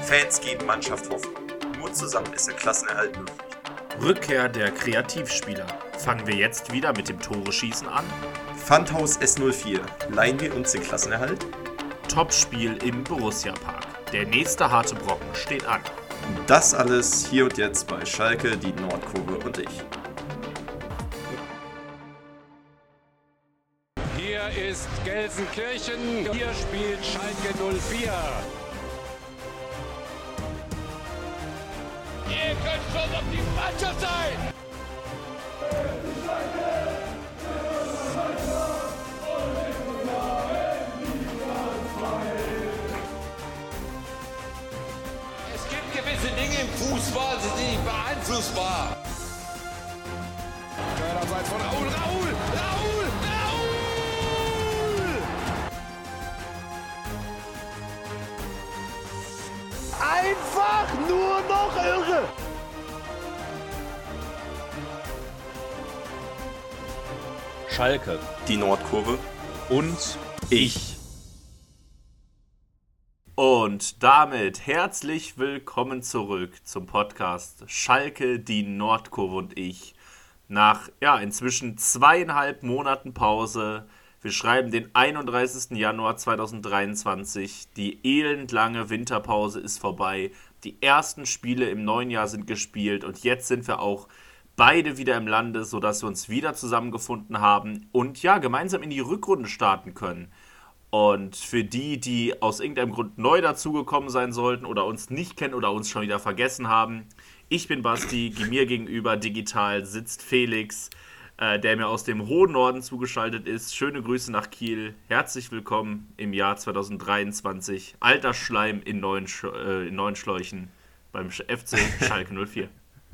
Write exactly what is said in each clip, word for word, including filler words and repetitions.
Fans geben Mannschaft Hoffnung. Nur zusammen ist der Klassenerhalt möglich. Rückkehr der Kreativspieler. Fangen wir jetzt wieder mit dem Tore-Schießen an? Pfandhaus S null vier. Leihen wir uns den Klassenerhalt? Topspiel im Borussia-Park. Der nächste harte Brocken steht an. Das alles hier und jetzt bei Schalke, die Nordkurve und ich. Hier ist Gelsenkirchen. Hier spielt Schalke null vier. Ihr könnt schon auf die Mannschaft sein! Es gibt gewisse Dinge im Fußball, die sind nicht beeinflussbar. Abseits von Raul, Raul, Raul, Raul! Einfach nur noch irre! Schalke. Die Nordkurve Und ich. Und damit herzlich willkommen zurück zum Podcast Schalke, die Nordkurve und ich. Nach, ja, inzwischen zweieinhalb Monaten Pause. Wir schreiben den einunddreißigsten Januar zweitausenddreiundzwanzig. Die elendlange Winterpause ist vorbei. Die ersten Spiele im neuen Jahr sind gespielt und jetzt sind wir auch beide wieder im Lande, sodass wir uns wieder zusammengefunden haben und ja, gemeinsam in die Rückrunde starten können. Und für die, die aus irgendeinem Grund neu dazugekommen sein sollten oder uns nicht kennen oder uns schon wieder vergessen haben, ich bin Basti, mir gegenüber digital sitzt Felix, äh, der mir aus dem hohen Norden zugeschaltet ist. Schöne Grüße nach Kiel, herzlich willkommen im Jahr zweitausenddreiundzwanzig. Alter Schleim in neuen, Sch- äh, in neuen Schläuchen beim F C Schalke null vier.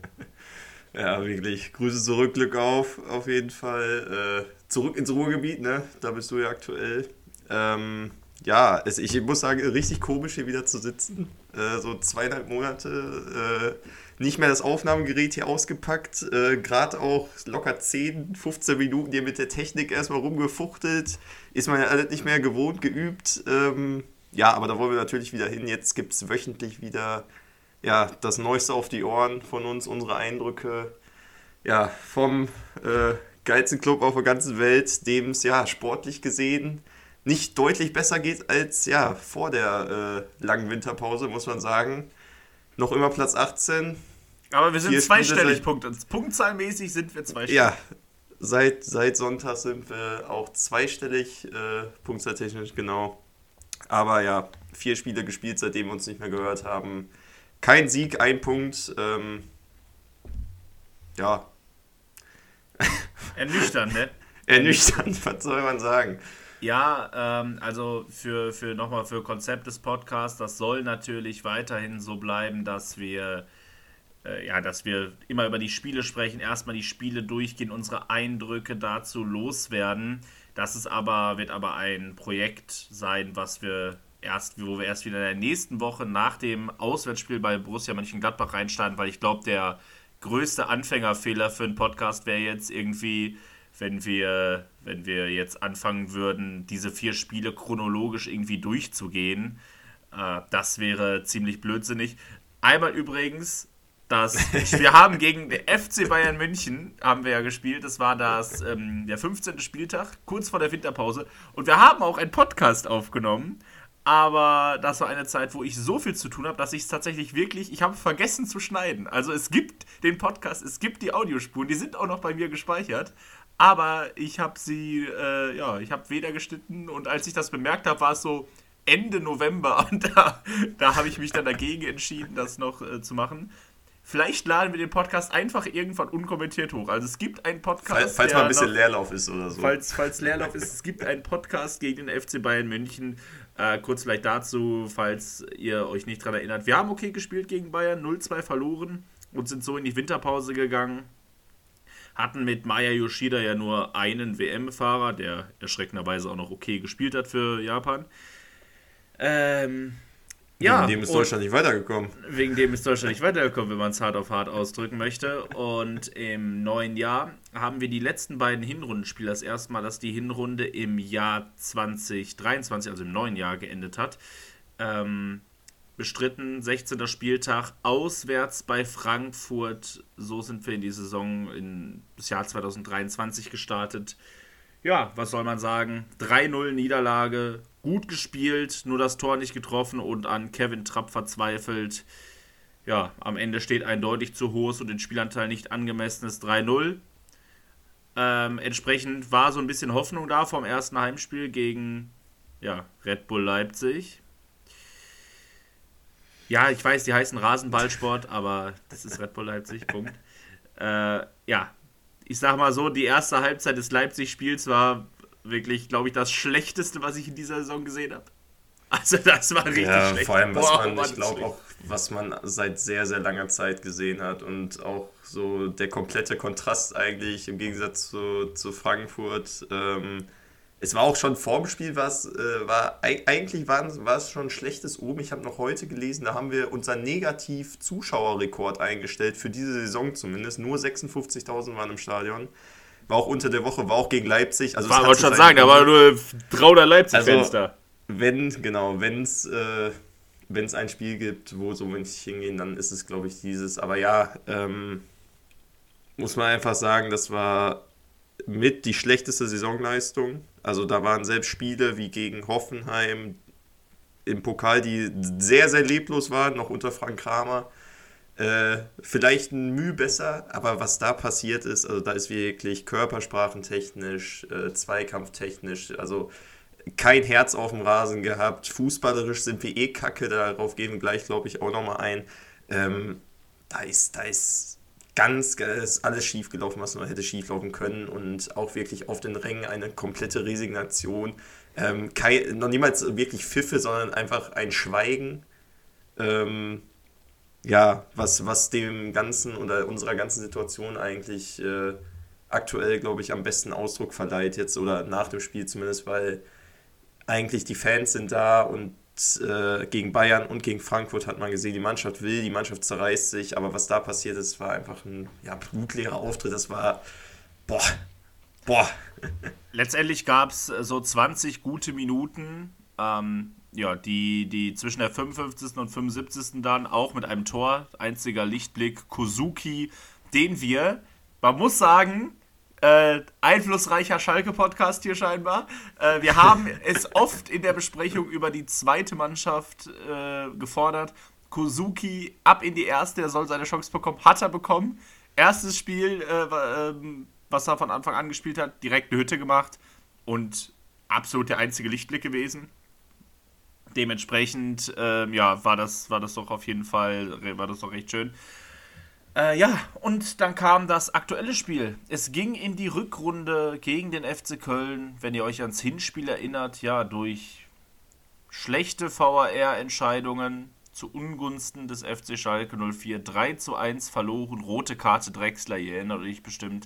Ja, wirklich. Grüße zurück, Glück auf, auf jeden Fall. Äh, zurück ins Ruhrgebiet, ne? Da bist du ja aktuell. Ähm, ja, es, ich muss sagen, richtig komisch hier wieder zu sitzen. Äh, so zweieinhalb Monate, äh, nicht mehr das Aufnahmegerät hier ausgepackt. Äh, Gerade auch locker zehn, fünfzehn Minuten hier mit der Technik erstmal rumgefuchtelt. Ist man ja alles nicht mehr gewohnt, geübt. Ähm, ja, aber da wollen wir natürlich wieder hin. Jetzt gibt es wöchentlich wieder ja, das Neueste auf die Ohren von uns, unsere Eindrücke ja, vom äh, geilsten Club auf der ganzen Welt, dem es ja sportlich gesehen nicht deutlich besser geht als ja, vor der äh, langen Winterpause, muss man sagen. Noch immer Platz achtzehn. Aber wir sind Vier zweistellig, Spiele Punkt. Punktzahlmäßig sind wir zweistellig. Ja, seit, seit Sonntag sind wir auch zweistellig, äh, punktzahltechnisch, genau. Aber ja, vier Spiele gespielt, seitdem wir uns nicht mehr gehört haben. Kein Sieg, ein Punkt. Ähm, ja. Ernüchternd, ne? Ernüchternd, was soll man sagen? Ja, ähm, also für, für nochmal für Konzept des Podcasts, das soll natürlich weiterhin so bleiben, dass wir äh, ja, dass wir immer über die Spiele sprechen, erstmal die Spiele durchgehen, unsere Eindrücke dazu loswerden. Das ist aber, wird aber ein Projekt sein, was wir erst, wo wir erst wieder in der nächsten Woche nach dem Auswärtsspiel bei Borussia Mönchengladbach reinstarten, weil ich glaube, der größte Anfängerfehler für einen Podcast wäre jetzt irgendwie, wenn wir, wenn wir jetzt anfangen würden, diese vier Spiele chronologisch irgendwie durchzugehen. Äh, das wäre ziemlich blödsinnig. Einmal übrigens, das, wir haben gegen den F C Bayern München, haben wir ja gespielt, das war das, ähm, der fünfzehnte Spieltag, kurz vor der Winterpause. Und wir haben auch einen Podcast aufgenommen. Aber das war eine Zeit, wo ich so viel zu tun habe, dass ich es tatsächlich wirklich, ich habe vergessen zu schneiden. Also es gibt den Podcast, es gibt die Audiospuren, die sind auch noch bei mir gespeichert. Aber ich habe sie, äh, ja, ich habe weder geschnitten und als ich das bemerkt habe, war es so Ende November und da, da habe ich mich dann dagegen entschieden, das noch äh, zu machen. Vielleicht laden wir den Podcast einfach irgendwann unkommentiert hoch. Also es gibt einen Podcast, Falls, falls der mal ein bisschen noch, Leerlauf ist oder so. Falls, falls Leerlauf ist, es gibt einen Podcast gegen den F C Bayern München. Äh, kurz vielleicht dazu, falls ihr euch nicht dran erinnert. Wir haben okay gespielt gegen Bayern, null zwei verloren und sind so in die Winterpause gegangen. Hatten mit Maya Yoshida ja nur einen W M-Fahrer, der erschreckenderweise auch noch okay gespielt hat für Japan. Ähm... Ja, wegen dem ist Deutschland nicht weitergekommen. Wegen dem ist Deutschland nicht weitergekommen, wenn man es hart auf hart ausdrücken möchte. Und im neuen Jahr haben wir die letzten beiden Hinrundenspiele. Das erste Mal, dass die Hinrunde im Jahr zwanzig dreiundzwanzig, also im neuen Jahr, geendet hat. Ähm, bestritten, sechzehnter Spieltag, auswärts bei Frankfurt. So sind wir in die Saison, in das Jahr zwanzig dreiundzwanzig gestartet. Ja, was soll man sagen? drei null Niederlage, gut gespielt, nur das Tor nicht getroffen und an Kevin Trapp verzweifelt. Ja, am Ende steht ein deutlich zu hohes und den Spielanteil nicht angemessenes drei null. Ähm, entsprechend war so ein bisschen Hoffnung da vom ersten Heimspiel gegen ja, Red Bull Leipzig. Ja, ich weiß, die heißen Rasenballsport, aber das ist Red Bull Leipzig, Punkt. Äh, ja, ich sag mal so, die erste Halbzeit des Leipzig-Spiels war wirklich, glaube ich, das Schlechteste, was ich in dieser Saison gesehen habe. Also das war richtig ja, schlecht. Vor allem, was Boah, man, Mann, ich glaube schlecht. auch, was man seit sehr, sehr langer Zeit gesehen hat und auch so der komplette Kontrast eigentlich im Gegensatz zu, zu Frankfurt. Ähm, es war auch schon vorm Spiel, was äh, war eigentlich war, war es schon ein schlechtes Oben. Ich habe noch heute gelesen, da haben wir unseren Negativ-Zuschauerrekord eingestellt, für diese Saison zumindest. Nur sechsundfünfzigtausend waren im Stadion. War auch unter der Woche, war auch gegen Leipzig. Also Ich wollte schon sagen, da war nur dreihundert Leipzig-Fans Also, da. Wenn, genau, wenn es äh, wenn's ein Spiel gibt, wo so wenig hingehen, dann ist es, glaube ich, dieses. Aber ja, ähm, muss man einfach sagen, das war mit die schlechteste Saisonleistung. Also da waren selbst Spiele wie gegen Hoffenheim im Pokal, die sehr, sehr leblos waren, noch unter Frank Kramer. Äh, vielleicht ein Mühe besser, aber was da passiert ist, also da ist wirklich körpersprachentechnisch, äh, zweikampftechnisch, also kein Herz auf dem Rasen gehabt. Fußballerisch sind wir eh kacke, darauf gehen wir gleich, glaube ich, auch nochmal ein. Ähm, da ist, da ist ganz, ist alles schief gelaufen, was man hätte schief laufen können und auch wirklich auf den Rängen eine komplette Resignation. Ähm, kein, noch niemals wirklich Pfiffe, sondern einfach ein Schweigen. Ähm, ja, was, was dem Ganzen oder unserer ganzen Situation eigentlich äh, aktuell, glaube ich, am besten Ausdruck verleiht jetzt oder nach dem Spiel zumindest, weil eigentlich die Fans sind da und äh, gegen Bayern und gegen Frankfurt hat man gesehen, die Mannschaft will, die Mannschaft zerreißt sich, aber was da passiert ist, war einfach ein ja, blutleerer Auftritt, das war, boah, boah. Letztendlich gab es so zwanzig gute Minuten, ähm, ja, die, die zwischen der fünfundfünfzigsten und fünfundsiebzigsten dann auch mit einem Tor, einziger Lichtblick, Kozuki, den wir, man muss sagen, Äh, einflussreicher Schalke-Podcast hier scheinbar. Äh, wir haben es oft in der Besprechung über die zweite Mannschaft äh, gefordert. Kozuki ab in die erste, er soll seine Chance bekommen. Hat er bekommen. Erstes Spiel, äh, äh, was er von Anfang an gespielt hat, direkt eine Hütte gemacht und absolut der einzige Lichtblick gewesen. Dementsprechend äh, ja, war das, war das doch auf jeden Fall, war das doch recht schön. Äh, ja, und dann kam das aktuelle Spiel. Es ging in die Rückrunde gegen den F C Köln, wenn ihr euch ans Hinspiel erinnert, ja, durch schlechte V A R-Entscheidungen zu Ungunsten des F C Schalke null vier, drei zu eins verloren, rote Karte Drexler, ihr erinnert euch bestimmt.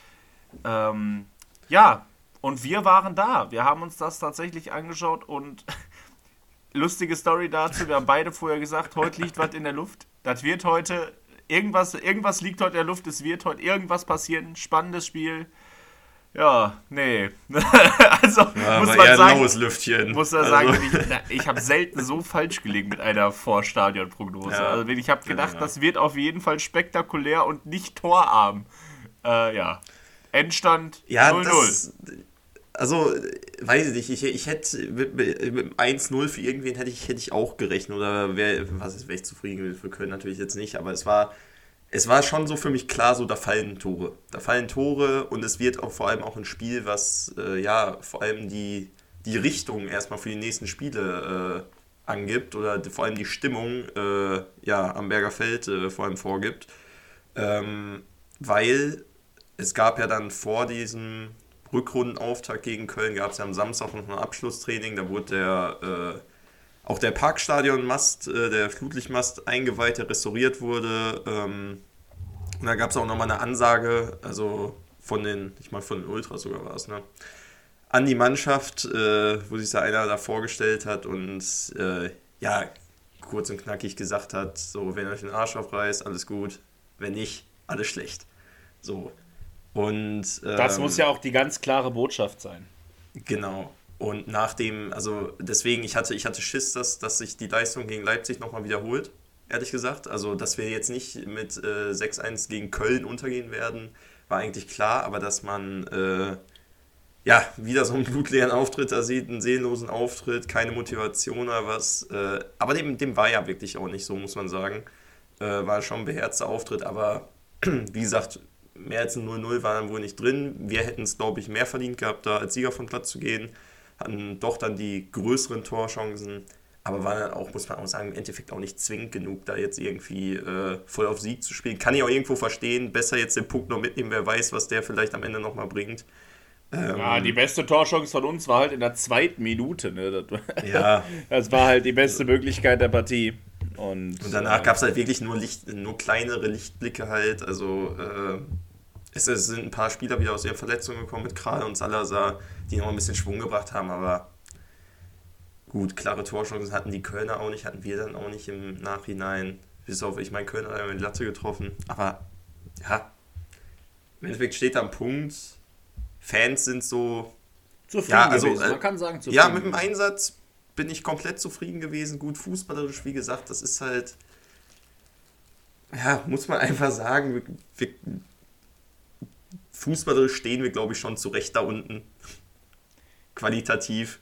Ähm, ja, und wir waren da. Wir haben uns das tatsächlich angeschaut und lustige Story dazu, wir haben beide vorher gesagt, heute liegt was in der Luft. Das wird heute... Irgendwas, irgendwas liegt heute in der Luft, es wird heute irgendwas passieren, spannendes Spiel. Ja, nee. also Ja, muss war man eher ein sagen, laues Lüftchen. muss man Also- sagen, ich, ich habe selten so falsch gelegen mit einer Vorstadionprognose. Ja. Also ich habe gedacht, Ja. das wird auf jeden Fall spektakulär und nicht torarm. Äh, ja. Endstand Ja, null null. das, also, weiß ich nicht, ich, ich hätte mit, mit mit eins null für irgendwen hätte ich, hätte ich auch gerechnet oder wäre, was ist, wäre ich zufrieden gewesen, für Köln natürlich jetzt nicht, aber es war, es war schon so für mich klar, so da fallen Tore. Da fallen Tore und es wird auch vor allem auch ein Spiel, was, äh, ja, vor allem die, die Richtung erstmal für die nächsten Spiele äh, angibt oder die, vor allem die Stimmung, äh, ja, am Berger Feld äh, vor allem vorgibt, ähm, weil es gab ja dann vor diesem Rückrundenauftakt gegen Köln, gab es ja am Samstag noch ein Abschlusstraining, da wurde der, äh, auch der Parkstadionmast, äh, der Flutlichtmast eingeweiht, der restauriert wurde. Ähm, und da gab es auch nochmal eine Ansage, also von den, ich meine von den Ultras sogar war es, ne? An die Mannschaft, äh, wo sich da einer da vorgestellt hat und äh, ja, kurz und knackig gesagt hat, so, wenn ihr euch den Arsch aufreißt, alles gut, wenn nicht, alles schlecht. So. Und, ähm, Das muss ja auch die ganz klare Botschaft sein. Genau. Und nach dem, also deswegen, ich hatte, ich hatte Schiss, dass, dass sich die Leistung gegen Leipzig nochmal wiederholt, ehrlich gesagt. Also, dass wir jetzt nicht mit äh, sechs eins gegen Köln untergehen werden, war eigentlich klar, aber dass man äh, ja wieder so einen blutleeren Auftritt da sieht, einen seelenlosen Auftritt, keine Motivation oder was. Äh, aber dem, dem war ja wirklich auch nicht so, muss man sagen. Äh, war schon ein beherzter Auftritt, aber wie gesagt, mehr als ein null null war dann wohl nicht drin. Wir hätten es, glaube ich, mehr verdient gehabt, da als Sieger vom Platz zu gehen. Hatten doch dann die größeren Torchancen, aber war dann auch, muss man auch sagen, im Endeffekt auch nicht zwingend genug, da jetzt irgendwie äh, voll auf Sieg zu spielen. Kann ich auch irgendwo verstehen. Besser jetzt den Punkt noch mitnehmen, wer weiß, was der vielleicht am Ende nochmal bringt. Ähm, Ja, die beste Torchance von uns war halt in der zweiten Minute. Ne? Das, war, Ja. das war halt die beste Möglichkeit der Partie. Und, Und danach äh, gab es halt wirklich nur, Licht, nur kleinere Lichtblicke halt. Also äh, es, es sind ein paar Spieler wieder aus ihren Verletzungen gekommen mit Kral und Salazar, die noch ein bisschen Schwung gebracht haben, aber gut, klare Torchancen hatten die Kölner auch nicht, hatten wir dann auch nicht im Nachhinein. Bis auf, ich meine, Kölner hat ja die Latte getroffen, aber ja, im Endeffekt steht da ein Punkt. Fans sind so, zufrieden ja, also, gewesen. äh, Man kann sagen, zufrieden. ja, mit dem Einsatz bin ich komplett zufrieden gewesen, gut fußballerisch, wie gesagt, das ist halt, ja, muss man einfach sagen, wir, wir, fußballerisch stehen wir, glaube ich, schon zu Recht da unten. Qualitativ.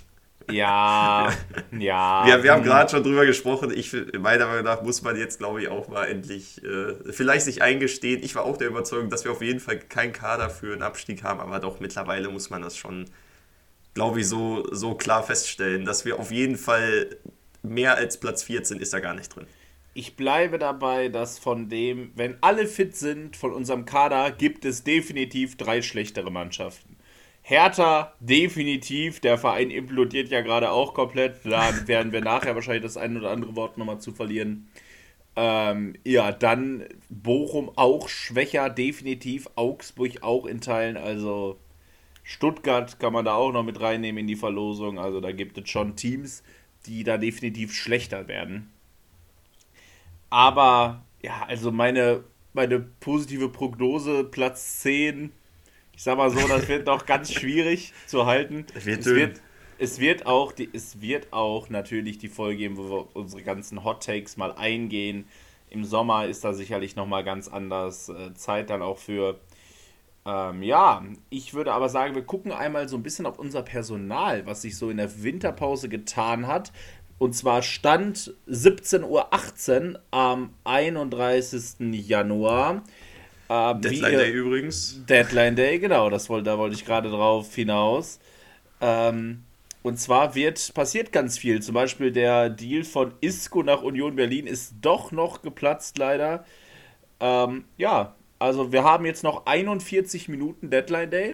Ja, ja. Wir, wir haben gerade schon drüber gesprochen. Ich, meiner Meinung nach muss man jetzt, glaube ich, auch mal endlich äh, vielleicht sich eingestehen. Ich war auch der Überzeugung, dass wir auf jeden Fall keinen Kader für einen Abstieg haben, aber doch mittlerweile muss man das schon, glaube ich, so, so klar feststellen, dass wir auf jeden Fall mehr als Platz vierzehn ist da gar nicht drin. Ich bleibe dabei, dass von dem, wenn alle fit sind, von unserem Kader, gibt es definitiv drei schlechtere Mannschaften. Hertha, definitiv, der Verein implodiert ja gerade auch komplett, da werden wir nachher wahrscheinlich das ein oder andere Wort nochmal zu verlieren. Ähm, ja, dann Bochum auch schwächer, definitiv, Augsburg auch in Teilen, also Stuttgart kann man da auch noch mit reinnehmen in die Verlosung, also da gibt es schon Teams, die da definitiv schlechter werden. Aber, ja, also meine, meine positive Prognose, Platz zehn, ich sag mal so, das wird noch ganz schwierig zu halten. Es wird es, dünn. wird, es, wird auch die, es wird auch natürlich die Folge geben, wo wir unsere ganzen Hot Takes mal eingehen. Im Sommer ist da sicherlich nochmal ganz anders äh, Zeit dann auch für. Ähm, ja, ich würde aber sagen, wir gucken einmal so ein bisschen auf unser Personal, was sich so in der Winterpause getan hat. Und zwar Stand siebzehn Uhr achtzehn am einunddreißigsten Januar. Äh, Deadline ihr, Day übrigens. Deadline Day, genau, das wollte, da wollte ich gerade drauf hinaus. Ähm, und zwar wird passiert ganz viel. Zum Beispiel der Deal von Isco nach Union Berlin ist doch noch geplatzt, leider. Ähm, ja, also wir haben jetzt noch einundvierzig Minuten Deadline Day.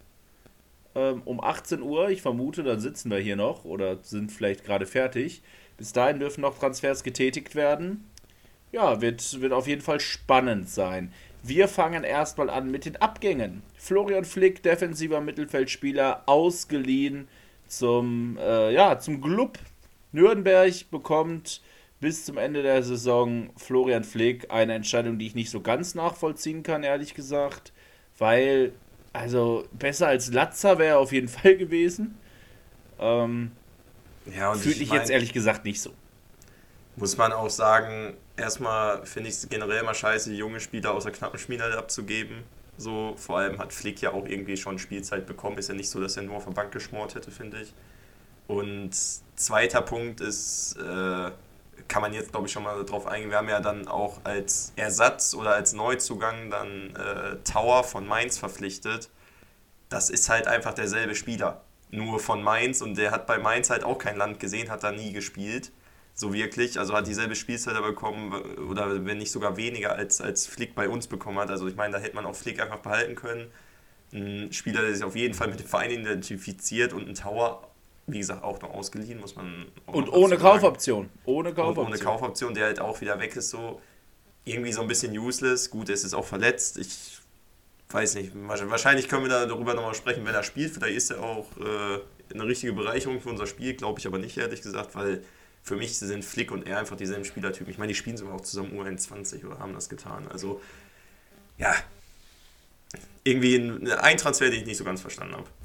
Ähm, um achtzehn Uhr, ich vermute, dann sitzen wir hier noch oder sind vielleicht gerade fertig. Bis dahin dürfen noch Transfers getätigt werden. Ja, wird, wird auf jeden Fall spannend sein. Wir fangen erstmal an mit den Abgängen. Florian Flick, defensiver Mittelfeldspieler, ausgeliehen zum, äh, ja, zum Club. Nürnberg bekommt bis zum Ende der Saison Florian Flick, eine Entscheidung, die ich nicht so ganz nachvollziehen kann, ehrlich gesagt. Weil, also besser als Latzer wäre er auf jeden Fall gewesen. Ähm, Ja, und Fühle ich, ich mein, jetzt ehrlich gesagt nicht so. muss man auch sagen, erstmal finde ich es generell immer scheiße, die junge Spieler aus der knappen Spielzeit abzugeben. So, vor allem hat Flick ja auch irgendwie schon Spielzeit bekommen. Ist ja nicht so, dass er nur auf der Bank geschmort hätte, finde ich. Und zweiter Punkt ist, äh, kann man jetzt glaube ich schon mal drauf eingehen, wir haben ja dann auch als Ersatz oder als Neuzugang dann äh, Tauer von Mainz verpflichtet. Das ist halt einfach derselbe Spieler, nur von Mainz, und der hat bei Mainz halt auch kein Land gesehen, hat da nie gespielt. So wirklich, also hat dieselbe Spielzeit bekommen oder wenn nicht sogar weniger als, als Flick bei uns bekommen hat. Also ich meine, da hätte man auch Flick einfach behalten können. Ein Spieler, der sich auf jeden Fall mit dem Verein identifiziert, und ein Tower, wie gesagt, auch noch ausgeliehen, muss man auch Und noch ohne dazu sagen. Kaufoption. Ohne Und Kaufoption. ohne Kaufoption, der halt auch wieder weg ist, so irgendwie so ein bisschen useless. Gut, er ist jetzt auch verletzt. Ich weiß nicht, wahrscheinlich können wir da darüber nochmal sprechen, wenn er spielt. Vielleicht ist er auch äh, eine richtige Bereicherung für unser Spiel, glaube ich aber nicht, ehrlich gesagt, weil für mich sind Flick und er einfach dieselben Spielertypen. Ich meine, die spielen sogar auch zusammen U einundzwanzig oder haben das getan. Also, ja, irgendwie ein, ein Transfer, den ich nicht so ganz verstanden habe.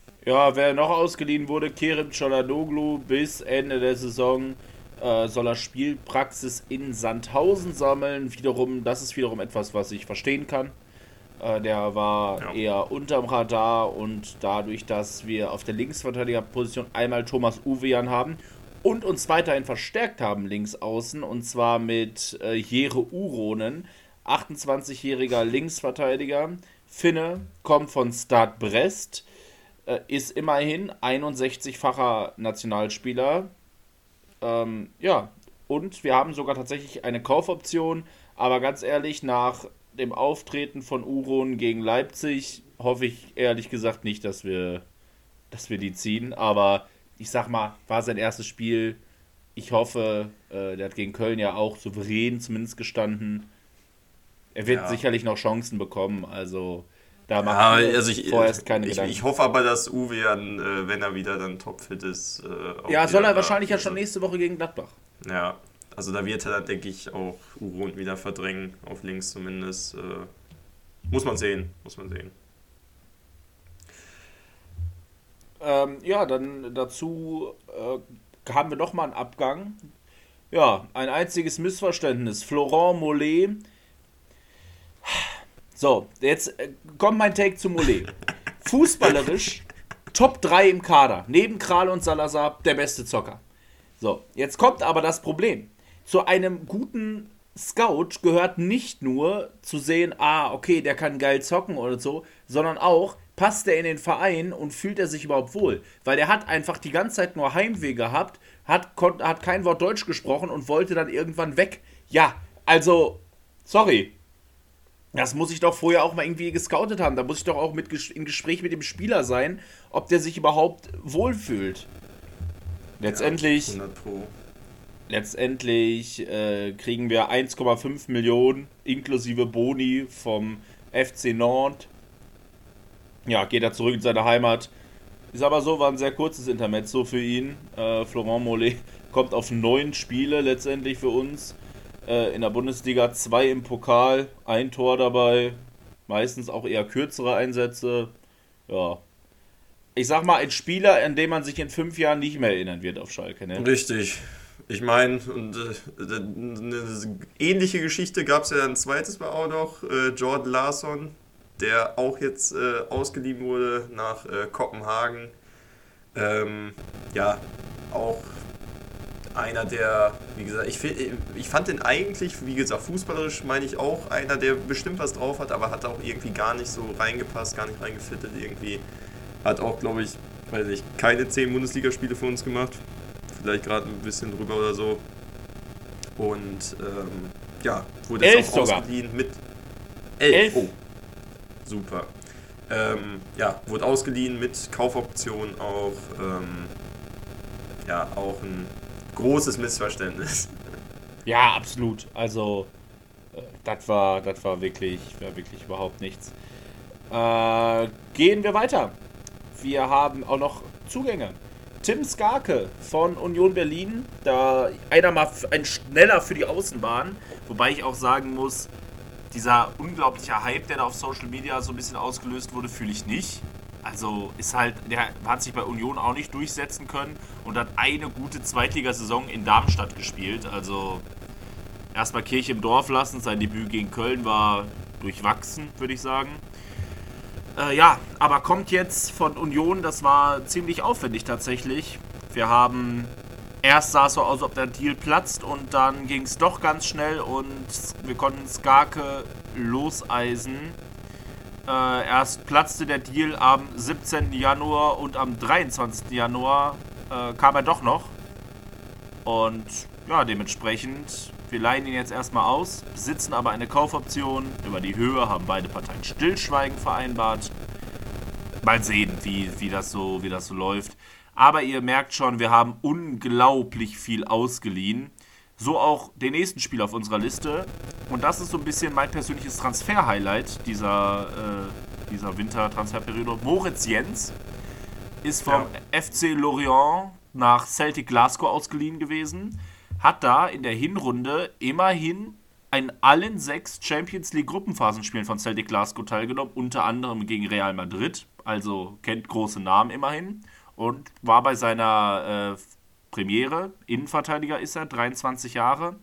Ja, wer noch ausgeliehen wurde, Kerim Çalhanoğlu, bis Ende der Saison äh, soll er Spielpraxis in Sandhausen sammeln. Wiederum, das ist wiederum etwas, was ich verstehen kann. Äh, der war ja. eher unterm Radar und dadurch, dass wir auf der Linksverteidigerposition einmal Thomas Uwejan haben und uns weiterhin verstärkt haben links außen, und zwar mit äh, Jere Uronen, achtundzwanzigjähriger Linksverteidiger. Finne, kommt von Stade Brest, äh, ist immerhin einundsechzigfacher Nationalspieler. Ähm, ja, und wir haben sogar tatsächlich eine Kaufoption, aber ganz ehrlich, nach dem Auftreten von Uron gegen Leipzig hoffe ich ehrlich gesagt nicht, dass wir, dass wir die ziehen, aber ich sag mal, war sein erstes Spiel. Ich hoffe, äh, der hat gegen Köln ja auch souverän zumindest gestanden. Er wird ja. sicherlich noch Chancen bekommen, also da machen ja, wir also ich, vorerst keine ich, Gedanken. Ich hoffe aber, dass Uwe, äh, wenn er wieder dann topfit ist... Äh, ja, soll er da, wahrscheinlich also, ja schon nächste Woche gegen Gladbach. Ja, also da wird er dann, denke ich, auch Uron wieder verdrängen, auf links zumindest. Äh, muss man sehen, muss man sehen. Ähm, ja, dann dazu äh, haben wir nochmal einen Abgang. Ja, ein einziges Missverständnis. Florent Mollet. So, jetzt äh, kommt mein Take zu Mollet. Fußballerisch Top drei im Kader. Neben Kral und Salazar der beste Zocker. So, jetzt kommt aber das Problem. Zu einem guten Scout gehört nicht nur zu sehen, ah, okay, der kann geil zocken oder so, sondern auch, passt er in den Verein und fühlt er sich überhaupt wohl? Weil der hat einfach die ganze Zeit nur Heimweh gehabt, hat, kon- hat kein Wort Deutsch gesprochen und wollte dann irgendwann weg. Ja, also, sorry. Das muss ich doch vorher auch mal irgendwie gescoutet haben. Da muss ich doch auch mit ges- im Gespräch mit dem Spieler sein, ob der sich überhaupt wohlfühlt. Letztendlich, ja, hundert Pro. letztendlich äh, kriegen wir eins Komma fünf Millionen inklusive Boni vom F C Nantes. Ja, geht er zurück in seine Heimat. Ist aber so, war ein sehr kurzes Intermezzo für ihn. Äh, Florent Mollet kommt auf neun Spiele letztendlich für uns. Äh, in der Bundesliga zwei im Pokal, ein Tor dabei. Meistens auch eher kürzere Einsätze. Ja. Ich sag mal, ein Spieler, an den man sich in fünf Jahren nicht mehr erinnern wird auf Schalke. Ne? Richtig. Ich meine, und äh, eine ähnliche Geschichte gab es ja ein zweites Mal auch noch. Äh, Jordan Larsson, der auch jetzt äh, ausgeliehen wurde nach äh, Kopenhagen. Ähm, ja, auch einer, der, wie gesagt, ich, ich fand den eigentlich, wie gesagt, fußballerisch meine ich auch, einer, der bestimmt was drauf hat, aber hat auch irgendwie gar nicht so reingepasst, gar nicht reingefittet irgendwie. Hat auch, glaube ich, weiß ich, keine zehn Bundesligaspiele für uns gemacht. Vielleicht gerade ein bisschen drüber oder so. Und ähm, ja, wurde jetzt auch sogar. ausgeliehen mit elf. Elf. Oh, super. Ähm, ja, wurde ausgeliehen mit Kaufoption auch. Ähm, ja, auch ein großes Missverständnis. Ja, absolut. Also, äh, das war, das war wirklich, war wirklich überhaupt nichts. Äh, gehen wir weiter. Wir haben auch noch Zugänge. Tim Skarke von Union Berlin, da einer mal ein schneller für die Außenbahn, wobei ich auch sagen muss, dieser unglaubliche Hype, der da auf Social Media so ein bisschen ausgelöst wurde, fühle ich nicht. Also ist halt, der hat sich bei Union auch nicht durchsetzen können und hat eine gute Zweitligasaison in Darmstadt gespielt. Also erstmal Kirche im Dorf lassen, sein Debüt gegen Köln war durchwachsen, würde ich sagen. Äh, ja, aber kommt jetzt von Union, das war ziemlich aufwendig tatsächlich. Wir haben, erst sah es so aus, als ob der Deal platzt und dann ging es doch ganz schnell und wir konnten Skarke loseisen. Äh, erst platzte der Deal am siebzehnten Januar und am dreiundzwanzigsten Januar äh, kam er doch noch. Und ja, dementsprechend, wir leihen ihn jetzt erstmal aus, besitzen aber eine Kaufoption. Über die Höhe haben beide Parteien Stillschweigen vereinbart. Mal sehen, wie, wie, das so, wie das so läuft. Aber ihr merkt schon, wir haben unglaublich viel ausgeliehen. So auch den nächsten Spieler auf unserer Liste. Und das ist so ein bisschen mein persönliches Transfer-Highlight dieser, äh, dieser Winter-Transferperiode. Moritz Jens ist vom ja. F C Lorient nach Celtic Glasgow ausgeliehen gewesen. Hat da in der Hinrunde immerhin an allen sechs Champions League Gruppenphasenspielen von Celtic Glasgow teilgenommen, unter anderem gegen Real Madrid, also kennt große Namen immerhin, und war bei seiner äh, Premiere, Innenverteidiger ist er, dreiundzwanzig Jahre,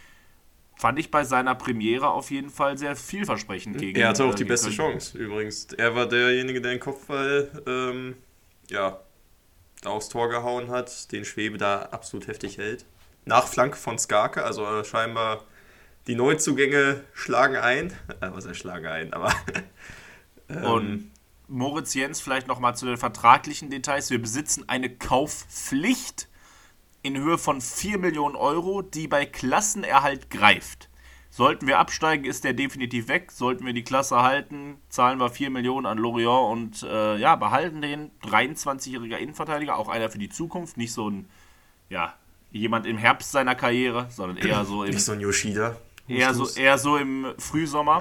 fand ich bei seiner Premiere auf jeden Fall sehr vielversprechend gegen. Er hatte auch äh, die beste Köln. Chance, übrigens. Er war derjenige, der den Kopfball ähm, ja, da aufs Tor gehauen hat, den Schwebe da absolut heftig hält. Nach Flanke von Skarke, also äh, scheinbar die Neuzugänge schlagen ein. Äh, was heißt schlagen ein, aber... ähm, Und Moritz Jens vielleicht nochmal zu den vertraglichen Details. Wir besitzen eine Kaufpflicht in Höhe von vier Millionen Euro, die bei Klassenerhalt greift. Sollten wir absteigen, ist der definitiv weg. Sollten wir die Klasse halten, zahlen wir vier Millionen an Lorient und äh, ja, behalten den dreiundzwanzigjähriger Innenverteidiger, auch einer für die Zukunft, nicht so ein, ja, jemand im Herbst seiner Karriere, sondern eher so im, nicht so ein Yoshida. eher so, eher so im Frühsommer.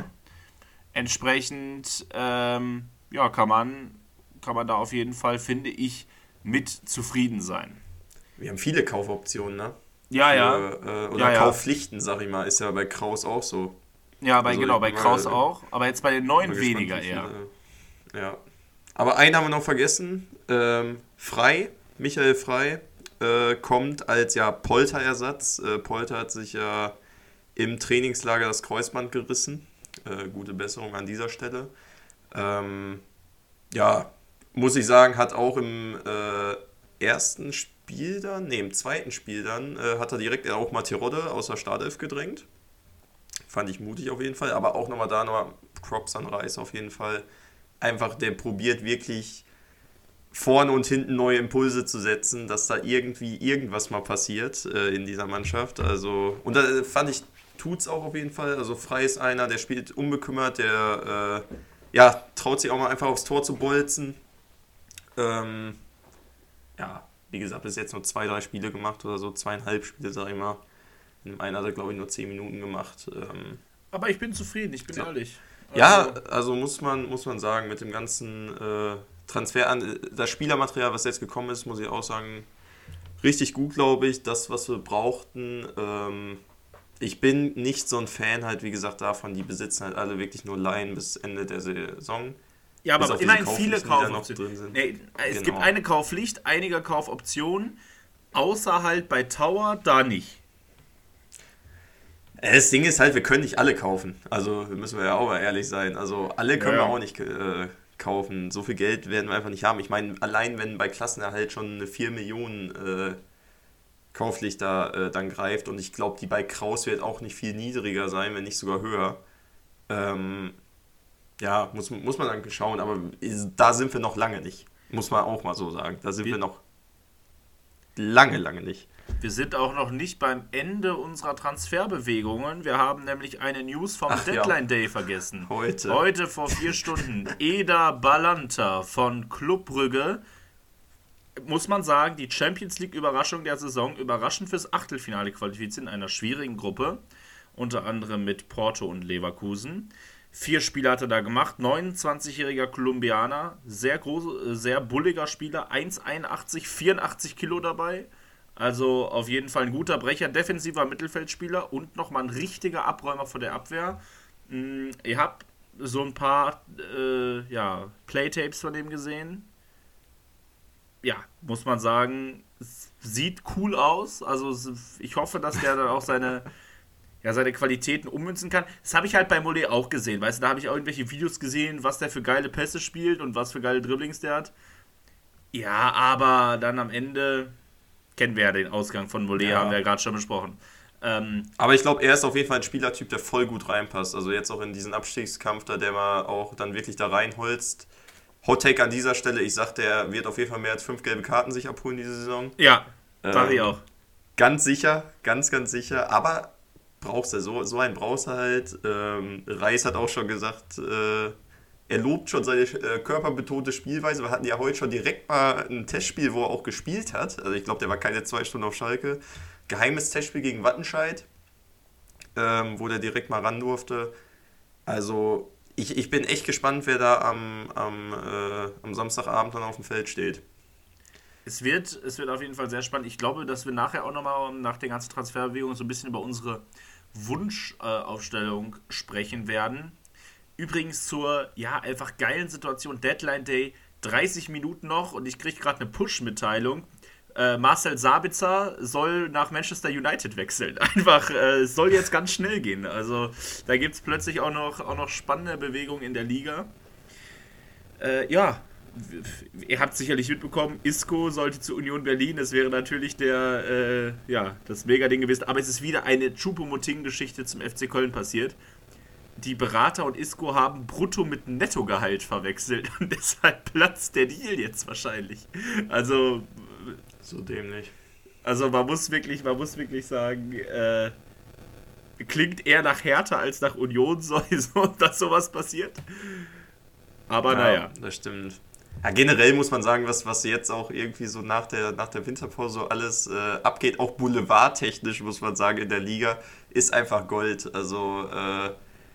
Entsprechend, ähm, ja, kann man, kann man da auf jeden Fall, finde ich, mit zufrieden sein. Wir haben viele Kaufoptionen, ne? Ja, Für, ja. Äh, oder ja, ja. Kaufpflichten, sag ich mal, ist ja bei Kraus auch so. Ja, bei, Also genau, ich bei bin Kraus mal- auch, aber jetzt bei den neuen Bin gespannt, weniger wie eher. viele- Ja. Aber einen haben wir noch vergessen. Ähm, Frei, Michael Frei, äh, kommt als ja Polter-Ersatz. Äh, Polter hat sich ja im Trainingslager das Kreuzband gerissen. Äh, gute Besserung an dieser Stelle. Ähm, ja, muss ich sagen, hat auch im äh, ersten Spiel dann, nee, im zweiten Spiel dann, äh, hat er direkt auch mal Terodde aus der Startelf gedrängt. Fand ich mutig auf jeden Fall, aber auch nochmal da nochmal Props an Reis auf jeden Fall. Einfach, der probiert wirklich vorne und hinten neue Impulse zu setzen, dass da irgendwie irgendwas mal passiert äh, in dieser Mannschaft. Also, und da fand ich, tut's auch auf jeden Fall. Also Frei ist einer, der spielt unbekümmert, der äh, ja, traut sich auch mal einfach aufs Tor zu bolzen. Ähm, ja, wie gesagt, bis jetzt nur zwei, drei Spiele gemacht oder so, zweieinhalb Spiele, sag ich mal. In dem einen hat er, glaube ich, nur zehn Minuten gemacht. Ähm, Aber ich bin zufrieden, ich bin Ja. ehrlich. ja, also muss man, muss man sagen, mit dem ganzen äh, Transfer an, das Spielermaterial, was jetzt gekommen ist, muss ich auch sagen, richtig gut, glaube ich. Das, was wir brauchten. Ähm, ich bin nicht so ein Fan halt, wie gesagt, davon, die besitzen halt alle wirklich nur Laien bis Ende der Saison. Ja, Bis aber auf diese immerhin viele Kaufpflichten, die da noch Kaufoptionen. drin sind. Nee, es Genau. gibt eine Kaufpflicht, einige Kaufoptionen, außer halt bei Tower da nicht. Das Ding ist halt, wir können nicht alle kaufen. Also müssen wir ja auch mal ehrlich sein. Also alle können Ja, ja. wir auch nicht äh, kaufen. So viel Geld werden wir einfach nicht haben. Ich meine, allein wenn bei Klassenerhalt schon eine vier Millionen äh, Kaufpflicht da äh, dann greift, und ich glaube, die bei Kraus wird auch nicht viel niedriger sein, wenn nicht sogar höher. Ähm, ja, muss, muss man dann schauen, aber da sind wir noch lange nicht. Muss man auch mal so sagen. Da sind wir, Wir- noch lange, lange nicht. Wir sind auch noch nicht beim Ende unserer Transferbewegungen. Wir haben nämlich eine News vom Ach ja. Deadline Day vergessen. Heute. Heute vor vier Stunden. Eda Balanta von Club Brügge. Muss man sagen, die Champions League Überraschung der Saison. Überraschend fürs Achtelfinale qualifiziert in einer schwierigen Gruppe. Unter anderem mit Porto und Leverkusen. Vier Spiele hat er da gemacht. neunundzwanzigjähriger Kolumbianer. Sehr groß, sehr bulliger Spieler. eins Komma einundachtzig, vierundachtzig Kilo dabei. Also auf jeden Fall ein guter Brecher, defensiver Mittelfeldspieler und nochmal ein richtiger Abräumer vor der Abwehr. Mm, ihr habt so ein paar äh, ja, Playtapes von dem gesehen. Ja, muss man sagen, es sieht cool aus. Also es- ich hoffe, dass der dann auch seine, ja, seine Qualitäten ummünzen kann. Das habe ich halt bei Mollet auch gesehen. Weißt du, da habe ich auch irgendwelche Videos gesehen, was der für geile Pässe spielt und was für geile Dribblings der hat. Ja, aber dann am Ende kennen wir ja den Ausgang von Mollet, Ja. haben wir ja gerade schon besprochen. Ähm, Aber ich glaube, er ist auf jeden Fall ein Spielertyp, der voll gut reinpasst. Also jetzt auch in diesen Abstiegskampf, da der mal auch dann wirklich da reinholzt. Hot Take an dieser Stelle, ich sag, der wird auf jeden Fall mehr als fünf gelbe Karten sich abholen diese Saison. ja, sag ich Ähm, auch. Ganz sicher, ganz, ganz sicher. Aber brauchst du, so, so einen brauchst du halt. Ähm, Reis hat auch schon gesagt, äh, er lobt schon seine äh, körperbetonte Spielweise. Wir hatten ja heute schon direkt mal ein Testspiel, wo er auch gespielt hat. Also ich glaube, der war keine zwei Stunden auf Schalke. Geheimes Testspiel gegen Wattenscheid, ähm, wo der direkt mal ran durfte. Also ich, ich bin echt gespannt, wer da am, am, äh, am Samstagabend dann auf dem Feld steht. Es wird, es wird auf jeden Fall sehr spannend. Ich glaube, dass wir nachher auch nochmal nach den ganzen Transferbewegungen so ein bisschen über unsere Wunschaufstellung äh, sprechen werden. Übrigens zur, ja, einfach geilen Situation, Deadline Day, dreißig Minuten noch und ich kriege gerade eine Push-Mitteilung. Äh, Marcel Sabitzer soll nach Manchester United wechseln. Einfach, äh, es soll jetzt ganz schnell gehen. Also da gibt es plötzlich auch noch, auch noch spannende Bewegungen in der Liga. Äh, ja, ihr habt sicherlich mitbekommen, Isco sollte zu Union Berlin. Das wäre natürlich der, äh, ja, das Mega-Ding gewesen. Aber es ist wieder eine Choupo-Moting-Geschichte zum F C Köln passiert. Die Berater und Isco haben Brutto mit Nettogehalt verwechselt und deshalb platzt der Deal jetzt wahrscheinlich. Also so dämlich. Also man muss wirklich, man muss wirklich sagen, äh, klingt eher nach Hertha als nach Union, so, dass sowas passiert. Aber ja, naja. Das stimmt. Ja, generell muss man sagen, was, was jetzt auch irgendwie so nach der, nach der Winterpause so alles äh, abgeht, auch boulevardtechnisch, muss man sagen, in der Liga, ist einfach Gold. Also äh,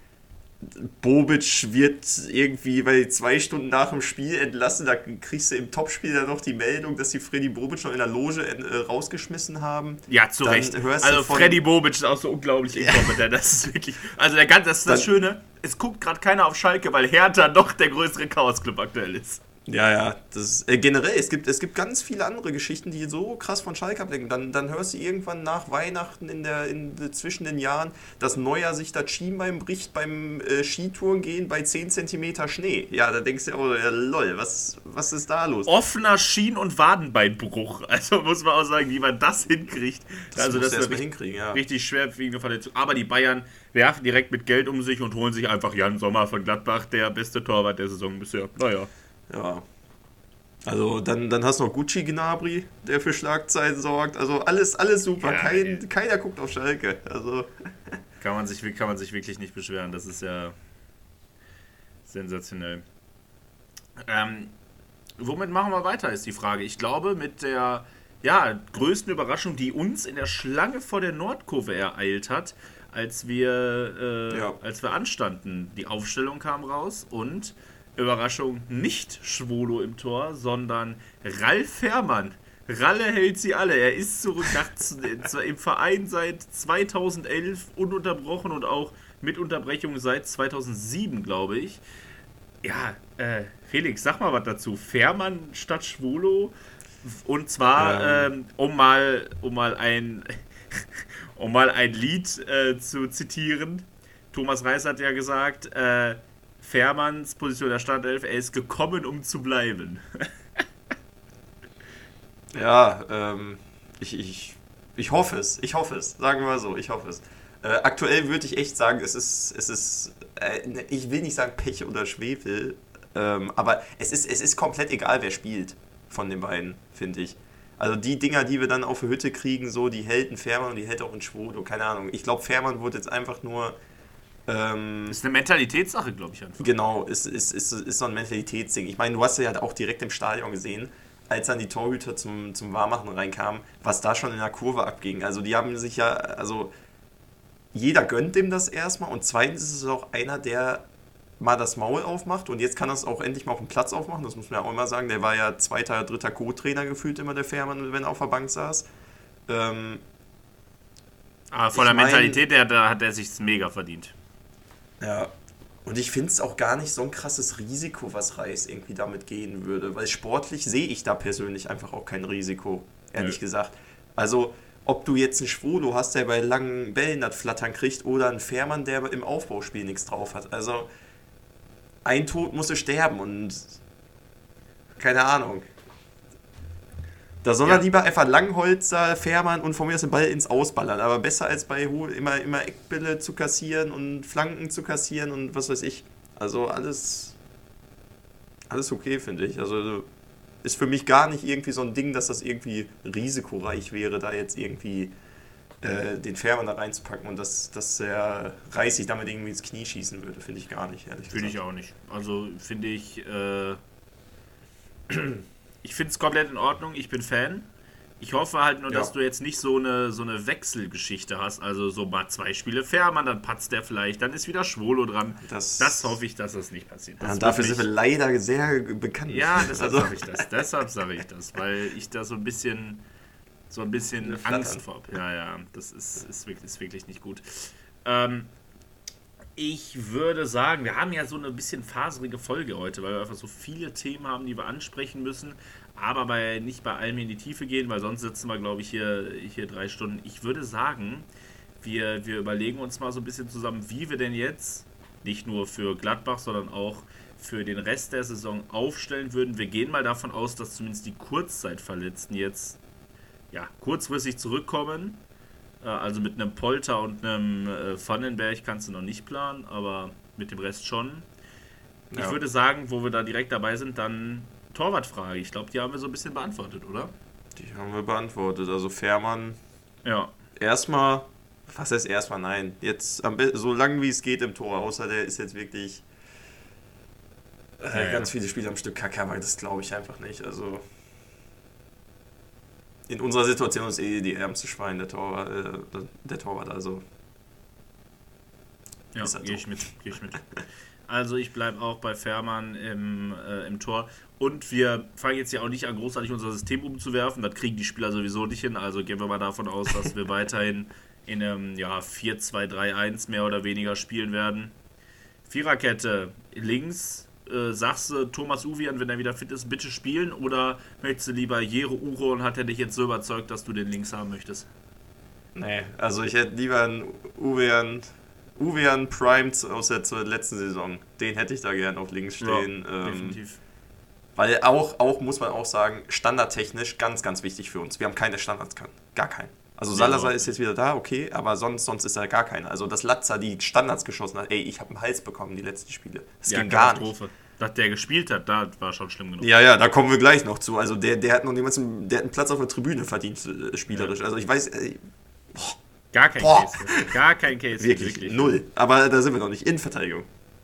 Bobic wird irgendwie, weil zwei Stunden nach dem Spiel entlassen, da kriegst du im Topspiel dann noch die Meldung, dass die Freddy Bobic noch in der Loge äh, rausgeschmissen haben. Ja, zu dann Recht. Also Freddy Bobic ist auch so unglaublich inkompetent. Das ist wirklich, also der ganze, das ist das Schöne, es guckt gerade keiner auf Schalke, weil Hertha doch der größere Chaos-Club aktuell ist. Ja, ja, das ist, äh, generell, es gibt, es gibt ganz viele andere Geschichten, die so krass von Schalke ablenken. Dann, dann hörst du irgendwann nach Weihnachten in der, in, zwischen den Jahren, dass Neuer sich das Schienbein bricht beim äh, Skitouren gehen bei zehn Zentimeter Schnee. Ja, da denkst du auch, ja, lol, was, was ist da los? Offener Schien- und Wadenbeinbruch. Also muss man auch sagen, wie man das hinkriegt. Das also das ist ist hinkriegen, ja. Richtig schwerwiegende Verletzung. Aber die Bayern werfen direkt mit Geld um sich und holen sich einfach Jan Sommer von Gladbach, der beste Torwart der Saison bisher. Naja. Ja. Also dann, dann hast du noch Gucci Gnabry, der für Schlagzeilen sorgt. Also alles, alles super. Ja, Kein, keiner guckt auf Schalke. Also kann man sich, kann man sich wirklich nicht beschweren. Das ist ja sensationell. Ähm, womit machen wir weiter, ist die Frage. Ich glaube, mit der ja, größten Überraschung, die uns in der Schlange vor der Nordkurve ereilt hat, als wir, äh, ja. als wir anstanden. Die Aufstellung kam raus und Überraschung, nicht Schwolo im Tor, sondern Ralf Fährmann. Ralle hält sie alle. Er ist zurück nach, im Verein seit zweitausendelf ununterbrochen und auch mit Unterbrechung seit zweitausendsieben, glaube ich. Ja, äh, Felix, sag mal was dazu. Fährmann statt Schwolo. Und zwar, ähm, ähm, um mal, um mal ein, um mal ein Lied äh, zu zitieren. Thomas Reis hat ja gesagt, äh, Fährmanns Position der Startelf, er ist gekommen, um zu bleiben. Ja, ähm, ich, ich, ich hoffe es, ich hoffe es, sagen wir mal so, ich hoffe es. Äh, aktuell würde ich echt sagen, es ist, es ist, äh, ich will nicht sagen Pech oder Schwefel, ähm, aber es ist, es ist komplett egal, wer spielt von den beiden, finde ich. Also die Dinger, die wir dann auf der Hütte kriegen, so, die hält ein Fährmann und die hält auch ein Schwolo, keine Ahnung. Ich glaube, Fährmann wurde jetzt einfach nur... Ähm, ist eine Mentalitätssache, glaube ich einfach. Genau, ist, ist, ist, ist so ein Mentalitätsding. Ich meine, du hast ja halt auch direkt im Stadion gesehen, als dann die Torhüter zum, zum Warmmachen reinkamen, was da schon in der Kurve abging. Also die haben sich ja, also jeder gönnt dem das erstmal und zweitens ist es auch einer, der mal das Maul aufmacht und jetzt kann er es auch endlich mal auf den Platz aufmachen, das muss man ja auch immer sagen. Der war ja zweiter, dritter Co-Trainer gefühlt immer, der Fährmann, wenn er auf der Bank saß. Ähm, Aber von der mein, Mentalität her, da hat er sich mega verdient. Ja, und ich finde es auch gar nicht so ein krasses Risiko, was Reis irgendwie damit gehen würde, weil sportlich sehe ich da persönlich einfach auch kein Risiko, ehrlich ja. gesagt. Also, ob du jetzt einen Schwolo hast, der bei langen Bällen das Flattern kriegt, oder einen Fährmann, der im Aufbauspiel nichts drauf hat. Also, ein Tod musste sterben und keine Ahnung. Da soll ja. er lieber einfach Langholzer, Fährmann und von mir aus den Ball ins Ausballern. Aber besser als bei immer, immer Eckbälle zu kassieren und Flanken zu kassieren und was weiß ich. Also alles, alles okay, finde ich. Also ist für mich gar nicht irgendwie so ein Ding, dass das irgendwie risikoreich wäre, da jetzt irgendwie äh, den Fährmann da reinzupacken und dass, dass der Reis sich damit irgendwie ins Knie schießen würde. Finde ich gar nicht, ehrlich gesagt. Finde ich auch nicht. Also finde ich... Äh Ich finde es komplett in Ordnung, ich bin Fan. Ich hoffe halt nur, ja. dass du jetzt nicht so eine, so eine Wechselgeschichte hast. Also so mal zwei Spiele Fährmann, dann patzt der vielleicht, dann ist wieder Schwolo dran. Das, das hoffe ich, dass das nicht passiert. Das ja, dafür sind wir leider sehr bekannt. Ja, deshalb also. sage ich das. Deshalb sage ich das, weil ich da so ein bisschen, so ein bisschen Angst vor habe. Ja, ja, das ist, ist, wirklich, ist wirklich nicht gut. Ähm, ich würde sagen, wir haben ja so eine bisschen faserige Folge heute, weil wir einfach so viele Themen haben, die wir ansprechen müssen, aber bei, nicht bei allem in die Tiefe gehen, weil sonst sitzen wir, glaube ich, hier, hier drei Stunden. Ich würde sagen, wir, wir überlegen uns mal so ein bisschen zusammen, wie wir denn jetzt nicht nur für Gladbach, sondern auch für den Rest der Saison aufstellen würden. Wir gehen mal davon aus, dass zumindest die Kurzzeitverletzten jetzt ja, kurzfristig zurückkommen. Also mit einem Polter und einem äh, Vandenberg kannst du noch nicht planen, aber mit dem Rest schon. Ja. Ich würde sagen, wo wir da direkt dabei sind, dann Torwartfrage. Ich glaube, die haben wir so ein bisschen beantwortet, oder? Die haben wir beantwortet. Also Fährmann. Ja. Erstmal, was heißt erstmal? Nein. Jetzt am be- so lange wie es geht im Tor, außer der ist jetzt wirklich äh, ja, ja. ganz viele Spiele am Stück Kacke, aber das glaube ich einfach nicht. Also in unserer Situation ist eh die ärmste Schwein der Torwart, äh, der Torwart, also. Ja, halt gehe so. ich mit, gehe ich mit. Also ich bleibe auch bei Fährmann im, äh, im Tor. Und wir fangen jetzt ja auch nicht an, großartig unser System umzuwerfen. Das kriegen die Spieler sowieso nicht hin. Also gehen wir mal davon aus, dass wir weiterhin in einem ja, vier zwei drei eins mehr oder weniger spielen werden. Viererkette links. Äh, sagst du Thomas Uwian, wenn er wieder fit ist, bitte spielen? Oder möchtest du lieber Jere Uro und hat er dich jetzt so überzeugt, dass du den links haben möchtest? Nee, also ich hätte lieber einen Uwian, Uwian Primed aus der letzten Saison. Den hätte ich da gern auf links stehen. Ja, ähm, definitiv. Weil auch, auch, muss man auch sagen, standardtechnisch ganz, ganz wichtig für uns. Wir haben keine Standards, gar keinen. Also Salazar ja, ist jetzt wieder da, okay, aber sonst, sonst ist er gar keiner. Also dass Latza die Standards geschossen hat, ey, ich habe einen Hals bekommen die letzten Spiele. Das ja, ging gar nicht. Dass der gespielt hat, da war schon schlimm genug. Ja, ja, da kommen wir gleich noch zu. Also der, der hat noch niemals einen, der hat einen Platz auf der Tribüne verdient, spielerisch. Ja. Also ich weiß, ey, boah, gar kein boah. Case. Gar kein Case. Wirklich, wirklich, null. Aber da sind wir noch nicht. Innenverteidigung.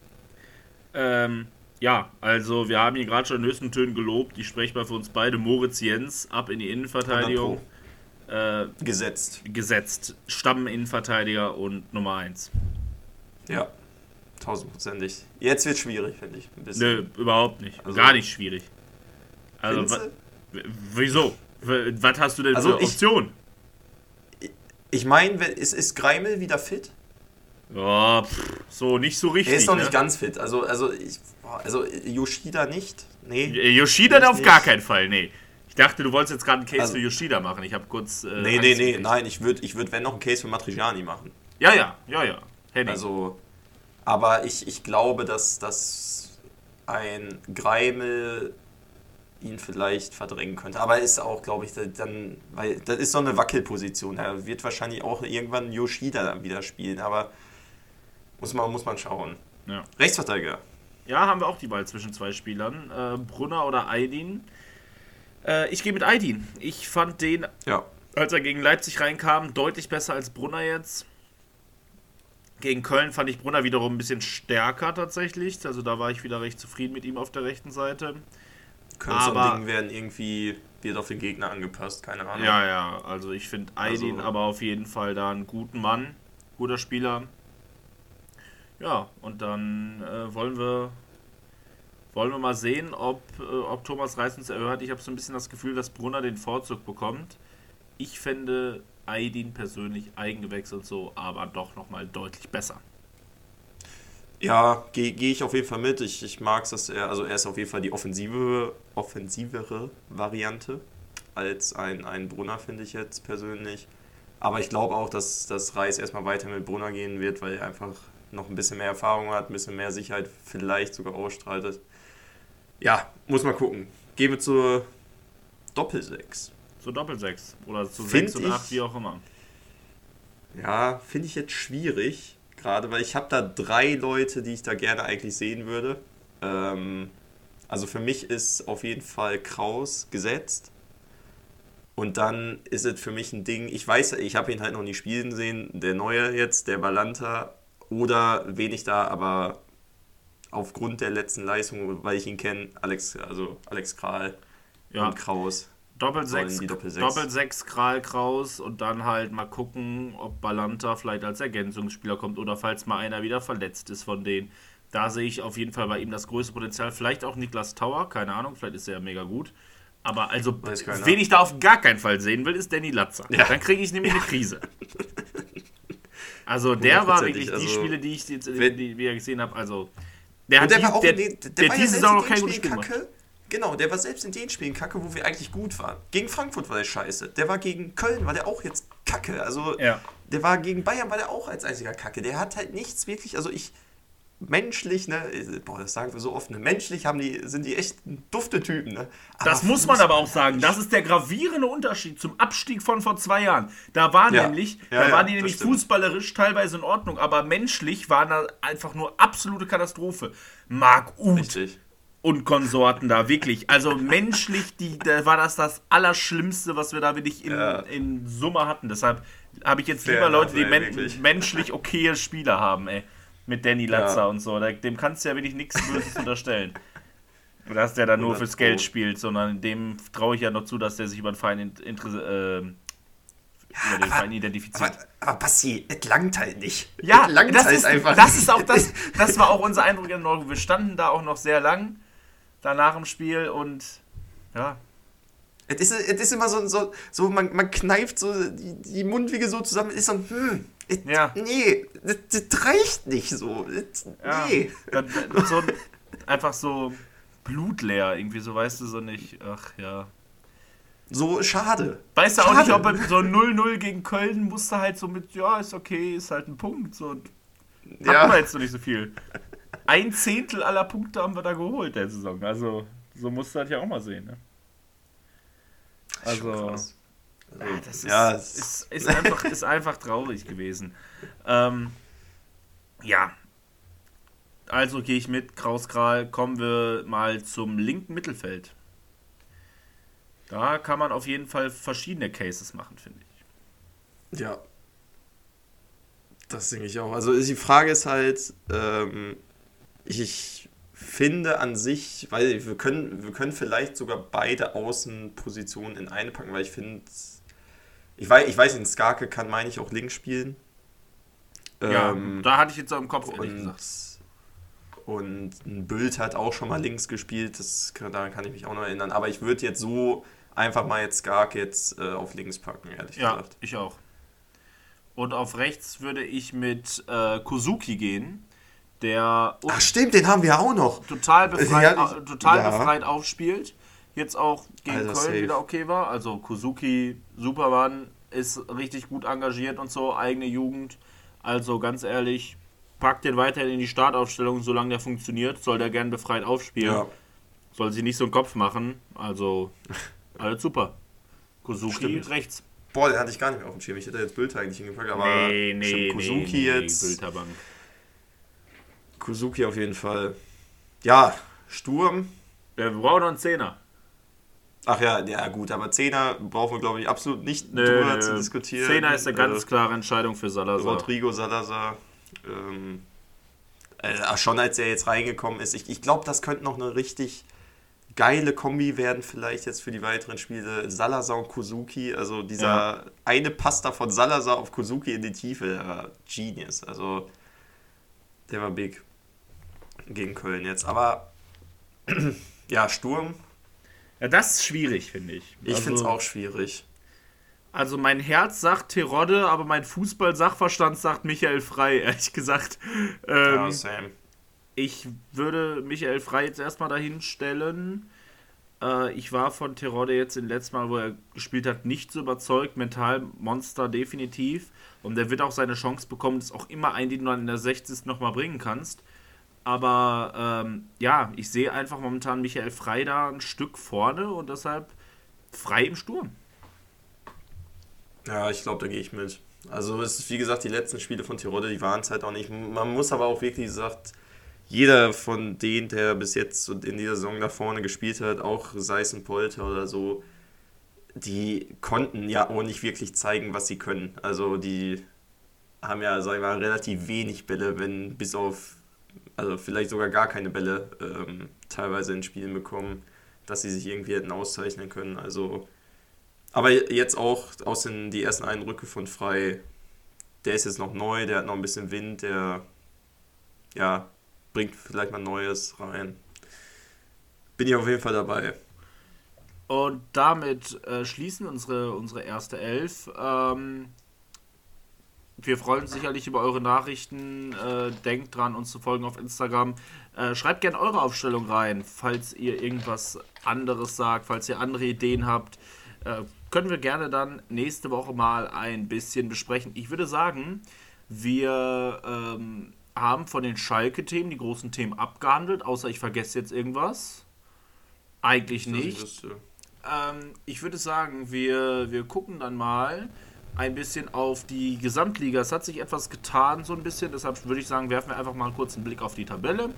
Ähm, ja, also wir haben hier gerade schon in höchsten Tönen gelobt. Ich spreche mal für uns beide. Moritz Jens ab in die Innenverteidigung. Äh, gesetzt. Gesetzt. Stamm-Innenverteidiger und Nummer eins. Ja, tausendprozentig. Jetzt wird es schwierig, finde ich. Ein bisschen. Nö, überhaupt nicht. Also, gar nicht schwierig. Also, wa- wieso? Was hast du denn also für Optionen? Ich, ich meine, ist, ist Greimel wieder fit? Ja, pff, so nicht so richtig. Er ist noch ne? nicht ganz fit. Also, also, ich, also Yoshida nicht. Nee. Yoshida auf nicht. Gar keinen Fall, nee. Ich dachte, du wolltest jetzt gerade einen Case also, für Yoshida machen. Ich habe kurz. Äh, nee, nee, nee, nein, ich würde, ich würd, wenn noch, einen Case für Matriciani machen. Ja, ja, ja, ja. Henning. Also, aber ich, ich glaube, dass, dass ein Greimel ihn vielleicht verdrängen könnte. Aber ist auch, glaube ich, dann, weil das ist so eine Wackelposition. Er wird wahrscheinlich auch irgendwann Yoshida dann wieder spielen, aber muss man, muss man schauen. Ja. Rechtsverteidiger. Ja, haben wir auch die Wahl zwischen zwei Spielern. Äh, Brunner oder Aydin. Äh, ich gehe mit Aydin. Ich fand den, ja. als er gegen Leipzig reinkam, deutlich besser als Brunner jetzt. Gegen Köln fand ich Brunner wiederum ein bisschen stärker tatsächlich. Also da war ich wieder recht zufrieden mit ihm auf der rechten Seite. Könnte so ein Ding werden, irgendwie wird auf den Gegner angepasst, keine Ahnung. Ja, ja, also ich finde Aydin also, aber auf jeden Fall da einen guten Mann, guter Spieler. Ja, und dann äh, wollen wir wollen wir mal sehen, ob, äh, ob Thomas Reis uns erhört. Ich habe so ein bisschen das Gefühl, dass Brunner den Vorzug bekommt. Ich fände Aydin persönlich Eigengewächs und so, aber doch nochmal deutlich besser. Ja, gehe geh ich auf jeden Fall mit. Ich, ich mag es, dass er, also er ist auf jeden Fall die offensive, offensivere Variante als ein, ein Brunner, finde ich jetzt persönlich. Aber ich glaube auch, dass, dass Reis erstmal weiter mit Brunner gehen wird, weil er einfach noch ein bisschen mehr Erfahrung hat, ein bisschen mehr Sicherheit vielleicht sogar ausstrahlt. Ja, muss man gucken. Gehen wir zur Doppelsechs. Zur Doppelsechs oder zu Find sechs und acht, wie auch immer. Ja, finde ich jetzt schwierig. Gerade, weil ich habe da drei Leute, die ich da gerne eigentlich sehen würde. Ähm, also für mich ist auf jeden Fall Kraus gesetzt. Und dann ist es für mich ein Ding, ich weiß, ich habe ihn halt noch nie spielen sehen, der Neue jetzt, der Balanta, oder wen ich da, aber aufgrund der letzten Leistung, weil ich ihn kenne, Alex, also Alex Kral ja. und Kraus. Doppelsechs, Doppelsechs. Doppelsechs Kral, Kraus und dann halt mal gucken, ob Balanta vielleicht als Ergänzungsspieler kommt oder falls mal einer wieder verletzt ist von denen. Da sehe ich auf jeden Fall bei ihm das größte Potenzial. Vielleicht auch Niklas Tauer, keine Ahnung, vielleicht ist er ja mega gut. Aber also, wen ich da auf gar keinen Fall sehen will, ist Danny Latza. Ja. Dann kriege ich nämlich ja. eine Krise. Also der war wirklich Also, die Spiele, die ich jetzt wenn, die wir gesehen habe, also der und hat der die, war auch der, in den, der, der war diese ja Saison selbst noch in kein den gutes Spiel Spielen gemacht. kacke. Genau, der war selbst in den Spielen kacke, wo wir eigentlich gut waren. Gegen Frankfurt war der scheiße. Der war gegen Köln, war der auch jetzt kacke. Also Ja. der war gegen Bayern, war der auch als einziger kacke. Der hat halt nichts wirklich, also ich, menschlich, ne, boah, das sagen wir so oft, ne, menschlich haben die, sind die echt dufte Typen, ne. Aber Das muss man aber auch sagen. Das ist der gravierende Unterschied zum Abstieg von vor zwei Jahren. Da war Ja. nämlich, Ja, da ja, waren die das nämlich stimmt. fußballerisch teilweise in Ordnung, aber menschlich waren da einfach nur absolute Katastrophe. Marc Uth Richtig. und Konsorten da, wirklich. Also menschlich, die, da war das das Allerschlimmste, was wir da wirklich in, Ja. in Summe hatten. Deshalb habe ich jetzt Fair lieber Leute, enough, die ey, men wirklich. menschlich okaye Spieler haben, ey. Mit Danny Latzer Ja. und so. Da, dem kannst du ja wirklich nichts Böses unterstellen. Dass der da nur hundert fürs Geld Pro. spielt, sondern dem traue ich ja noch zu, dass der sich über den Verein, int- interess- äh, über den aber- Verein identifiziert. Aber, aber Basti, es langt halt nicht. Ja, es langt das, halt ist, einfach das nicht. ist auch das, das war auch unser Eindruck in Nord. Wir standen da auch noch sehr lang danach im Spiel und ja, Es ist, es ist immer so, so, so man, man kneift so die, die Mundwinkel so zusammen, ist so, hm, es, Ja. nee, das, das reicht nicht so. Das, ja nee. dann, dann so einfach so blutleer irgendwie, so weißt du so nicht. Ach ja. So schade. Weißt du auch Schade. nicht, ob er so null null gegen Köln musste halt so mit, ja, ist okay, ist halt ein Punkt. So, hatten Ja. wir jetzt noch nicht so viel. Ein Zehntel aller Punkte haben wir da geholt der Saison. Also, so musst du halt ja auch mal sehen, ne? Das ist schon Also, krass. Also, ja, das ist, ja, es- ist, ist, einfach, ist einfach traurig gewesen. Ähm, ja. Also gehe ich mit, Kraus Kral, kommen wir mal zum linken Mittelfeld. Da kann man auf jeden Fall verschiedene Cases machen, finde ich. Ja. Das denke ich auch. Also die Frage ist halt, ähm, ich finde an sich, weil wir können, wir können vielleicht sogar beide Außenpositionen in eine packen, weil ich finde, ich weiß, ich weiß nicht, Skarke kann, meine ich, auch links spielen. Ja, Ähm, da hatte ich jetzt auch im Kopf, ehrlich und, gesagt. und ein Bild hat auch schon mal links gespielt, das kann, daran kann ich mich auch noch erinnern. Aber ich würde jetzt so einfach mal jetzt Skarke jetzt äh, auf links packen, ehrlich Ja, gesagt. ich auch. Und auf rechts würde ich mit äh, Kozuki gehen, der Ach stimmt, den haben wir auch noch. total befreit, Ja, ich- au- total ja. befreit aufspielt. Jetzt auch gegen Alter, Köln safe. wieder okay war. Also Kozuki, Supermann, ist richtig gut engagiert und so, eigene Jugend. Also ganz ehrlich, packt den weiterhin in die Startaufstellung, solange der funktioniert. Soll der gern befreit aufspielen. Ja. Soll sich nicht so einen Kopf machen. Also, alles super. Kozuki Stimmt. rechts. Boah, den hatte ich gar nicht mehr auf dem Schirm. Ich hätte jetzt Bild eigentlich hingepackt, aber stimmt, Kozuki jetzt. Bilderbank. Kozuki auf jeden Fall. Ja, Sturm. Wir brauchen noch einen Zehner. Ach ja, ja gut, aber Zehner brauchen wir, glaube ich, absolut nicht Nö, drüber nö. zu diskutieren. Zehner ist eine ganz Äh, klare Entscheidung für Salazar. Rodrigo Salazar. Ähm, äh, schon als er jetzt reingekommen ist. Ich, ich glaube, das könnte noch eine richtig geile Kombi werden, vielleicht jetzt für die weiteren Spiele. Salazar und Kozuki. Also dieser Ja. eine Pasta von Salazar auf Kozuki in die Tiefe, der war Genius. Also der war big gegen Köln jetzt. Aber ja, Sturm. Ja, das ist schwierig, finde ich. Ich also, finde es auch schwierig. Also mein Herz sagt Terodde, aber mein Fußball-Sachverstand sagt Michael Frey, ehrlich gesagt. Ähm, Ja, Sam. Ich würde Michael Frey jetzt erstmal dahin stellen. Äh, ich war von Terodde jetzt im letzten Mal, wo er gespielt hat, nicht so überzeugt. Mental Monster definitiv. Und der wird auch seine Chance bekommen. Das ist auch immer ein, den du dann in der sechzigsten nochmal bringen kannst. Aber ähm, ja, ich sehe einfach momentan Michael Frey da ein Stück vorne und deshalb Frey im Sturm. Ja, ich glaube, da gehe ich mit. Also es ist, wie gesagt, die letzten Spiele von Tirode, die waren es halt auch nicht. Man muss aber auch wirklich gesagt, jeder von denen, der bis jetzt in dieser Saison da vorne gespielt hat, auch sei es ein Polter oder so, die konnten ja auch nicht wirklich zeigen, was sie können. Also die haben ja, sag ich mal, relativ wenig Bälle, wenn bis auf, also vielleicht sogar gar keine Bälle ähm, teilweise in Spielen bekommen, dass sie sich irgendwie hätten auszeichnen können. Also aber jetzt auch aus den die ersten Eindrücke von Frey, der ist jetzt noch neu, der hat noch ein bisschen Wind, der ja, bringt vielleicht mal Neues rein. Bin ich auf jeden Fall dabei. Und damit äh, schließen wir unsere, unsere erste Elf. Ähm, Wir freuen uns sicherlich über eure Nachrichten. Äh, denkt dran, uns zu folgen auf Instagram. Äh, schreibt gerne eure Aufstellung rein, falls ihr irgendwas anderes sagt, falls ihr andere Ideen habt. Äh, können wir gerne dann nächste Woche mal ein bisschen besprechen. Ich würde sagen, wir ähm, haben von den Schalke-Themen die großen Themen abgehandelt, außer ich vergesse jetzt irgendwas. Eigentlich nicht. Ähm, ich würde sagen, wir, wir gucken dann mal ein bisschen auf die Gesamtliga. Es hat sich etwas getan, so ein bisschen. Deshalb würde ich sagen, werfen wir einfach mal kurz einen Blick auf die Tabelle.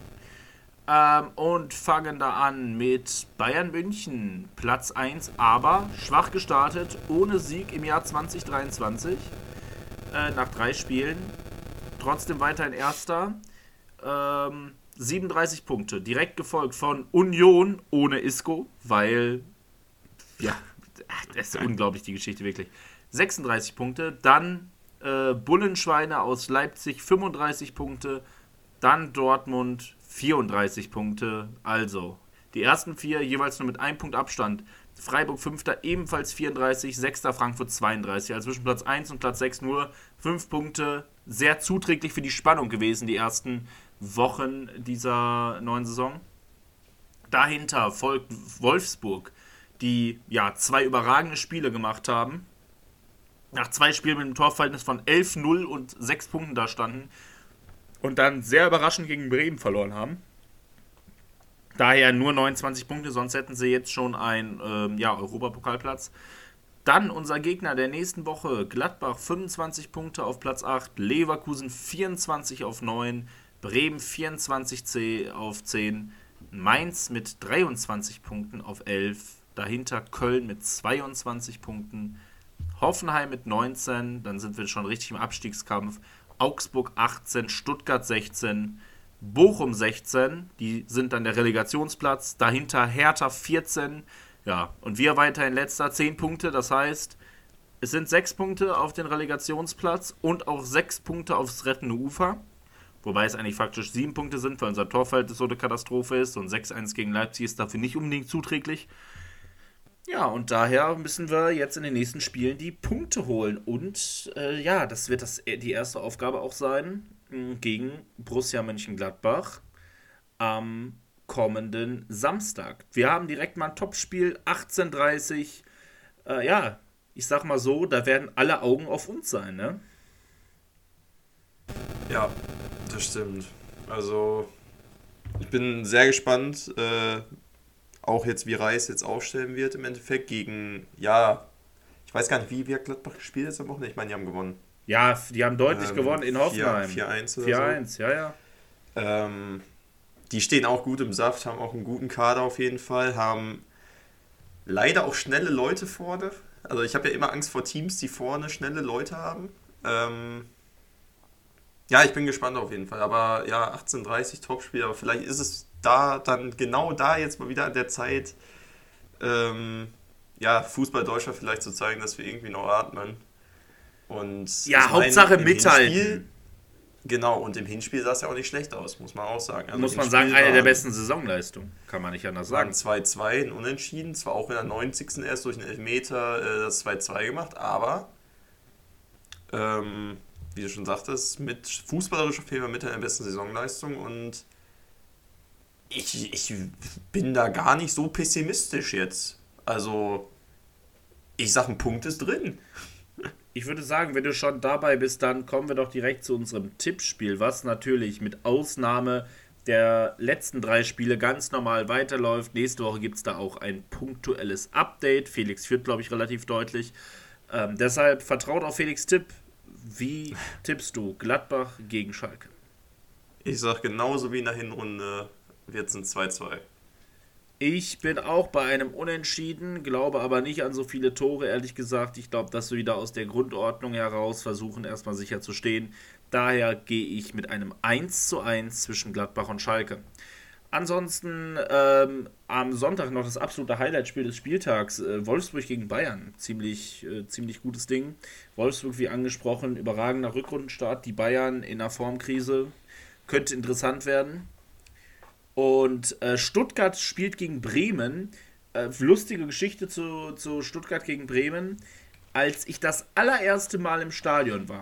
Ähm, und fangen da an mit Bayern München, Platz eins, aber schwach gestartet, ohne Sieg im Jahr zwanzig dreiundzwanzig. Äh, nach drei Spielen. Trotzdem weiterhin Erster. Ähm, siebenunddreißig Punkte. Direkt gefolgt von Union ohne Isco, weil, ja, das ist unglaublich, die Geschichte wirklich. sechsunddreißig Punkte, dann äh, Bullenschweine aus Leipzig fünfunddreißig Punkte, dann Dortmund vierunddreißig Punkte, also die ersten vier jeweils nur mit einem Punkt Abstand. Freiburg Fünfter ebenfalls vierunddreißig, Sechster Frankfurt zweiunddreißig, also zwischen Platz eins und Platz sechs nur fünf Punkte, sehr zuträglich für die Spannung gewesen, die ersten Wochen dieser neuen Saison. Dahinter folgt Wolfsburg, die ja zwei überragende Spiele gemacht haben. Nach zwei Spielen mit einem Torverhältnis von elf null und sechs Punkten da standen und dann sehr überraschend gegen Bremen verloren haben. Daher nur neunundzwanzig Punkte, sonst hätten sie jetzt schon einen ähm, ja, Europapokalplatz. Dann unser Gegner der nächsten Woche, Gladbach fünfundzwanzig Punkte auf Platz acht, Leverkusen vierundzwanzig auf neun, Bremen vierundzwanzig auf zehn, Mainz mit dreiundzwanzig Punkten auf elf, dahinter Köln mit zweiundzwanzig Punkten, Hoffenheim mit neunzehn, dann sind wir schon richtig im Abstiegskampf. Augsburg achtzehn, Stuttgart sechzehn, Bochum sechzehn, die sind dann der Relegationsplatz. Dahinter Hertha vierzehn, ja, und wir weiterhin letzter, zehn Punkte. Das heißt, es sind sechs Punkte auf den Relegationsplatz und auch sechs Punkte aufs rettende Ufer. Wobei es eigentlich faktisch sieben Punkte sind, weil unser Torverhältnis so eine Katastrophe ist und sechs eins gegen Leipzig ist dafür nicht unbedingt zuträglich. Ja, und daher müssen wir jetzt in den nächsten Spielen die Punkte holen. Und äh, ja, das wird das, die erste Aufgabe auch sein mh, gegen Borussia Mönchengladbach am kommenden Samstag. Wir haben direkt mal ein Topspiel, achtzehn Uhr dreißig. Äh, ja, ich sag mal so, da werden alle Augen auf uns sein, ne? Ja, das stimmt. Also, ich bin sehr gespannt, äh, auch jetzt wie Reis jetzt aufstellen wird im Endeffekt gegen, ja, ich weiß gar nicht, wie, wie hat Gladbach gespielt jetzt am Wochenende? Ich meine, die haben gewonnen. Ja, die haben deutlich ähm, gewonnen in Hoffenheim. vier eins oder vier eins, so. ja, ja. Ähm, die stehen auch gut im Saft, haben auch einen guten Kader auf jeden Fall, haben leider auch schnelle Leute vorne. Also ich habe ja immer Angst vor Teams, die vorne schnelle Leute haben. Ähm, ja, ich bin gespannt auf jeden Fall. Aber ja, achtzehn Uhr dreißig Topspiel, aber vielleicht ist es da dann genau da jetzt mal wieder an der Zeit, ähm, ja, Fußball Deutschland vielleicht zu zeigen, dass wir irgendwie noch atmen. Und ja, Hauptsache meine, mithalten. Hinspiel, genau, und im Hinspiel sah es ja auch nicht schlecht aus, muss man auch sagen. Also muss man sagen, eine der besten Saisonleistungen, kann man nicht anders sagen. zwei zwei, ein Unentschieden, zwar auch in der neunzigsten erst durch einen Elfmeter äh, das zwei zwei gemacht, aber ähm, wie du schon sagtest, mit fußballerischer Fehler mit der besten Saisonleistung und ich, ich bin da gar nicht so pessimistisch jetzt. Also, ich sag, ein Punkt ist drin. Ich würde sagen, wenn du schon dabei bist, dann kommen wir doch direkt zu unserem Tippspiel, was natürlich mit Ausnahme der letzten drei Spiele ganz normal weiterläuft. Nächste Woche gibt es da auch ein punktuelles Update. Felix führt, glaube ich, relativ deutlich. Ähm, deshalb vertraut auf Felix' Tipp. Wie tippst du Gladbach gegen Schalke? Ich sag, genauso wie in der Hinrunde wird es ein zwei zwei. Ich bin auch bei einem Unentschieden, glaube aber nicht an so viele Tore, ehrlich gesagt. Ich glaube, dass wir wieder aus der Grundordnung heraus versuchen, erstmal sicher zu stehen. Daher gehe ich mit einem eins zu eins zwischen Gladbach und Schalke. Ansonsten ähm, am Sonntag noch das absolute Highlight-Spiel des Spieltags. Äh, Wolfsburg gegen Bayern. Ziemlich, äh, ziemlich gutes Ding. Wolfsburg, wie angesprochen, überragender Rückrundenstart. Die Bayern in einer Formkrise. Könnte interessant werden. Und äh, Stuttgart spielt gegen Bremen. Äh, lustige Geschichte zu, zu Stuttgart gegen Bremen. Als ich das allererste Mal im Stadion war,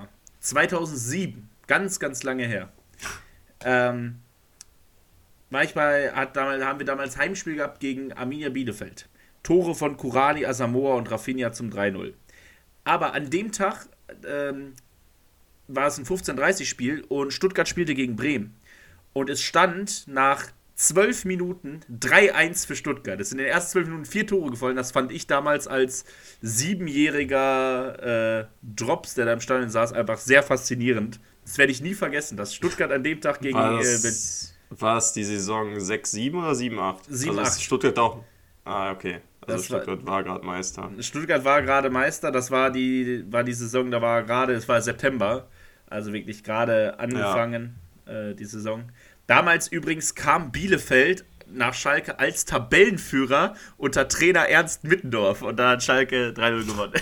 zweitausendsieben, ganz, ganz lange her, ähm, war ich bei, hat damals, haben wir damals Heimspiel gehabt gegen Arminia Bielefeld. Tore von Kurani, Asamoah und Rafinha zum drei null. Aber an dem Tag ähm, war es ein fünfzehn Uhr dreißig Spiel und Stuttgart spielte gegen Bremen. Und es stand nach zwölf Minuten drei eins für Stuttgart. Es sind in den ersten zwölf Minuten vier Tore gefallen. Das fand ich damals als siebenjähriger äh, Drops, der da im Stadion saß, einfach sehr faszinierend. Das werde ich nie vergessen, dass Stuttgart an dem Tag gegen... War Äh, das, war es die Saison sechs sieben oder sieben acht? sieben also acht. ist Stuttgart auch... Ah, okay. Also Das Stuttgart war, war gerade Meister. Stuttgart war gerade Meister. Das war die, war die Saison, da war gerade, es war September. Also wirklich gerade angefangen, ja. äh, die Saison. Damals übrigens kam Bielefeld nach Schalke als Tabellenführer unter Trainer Ernst Mittendorf. Und da hat Schalke drei null gewonnen.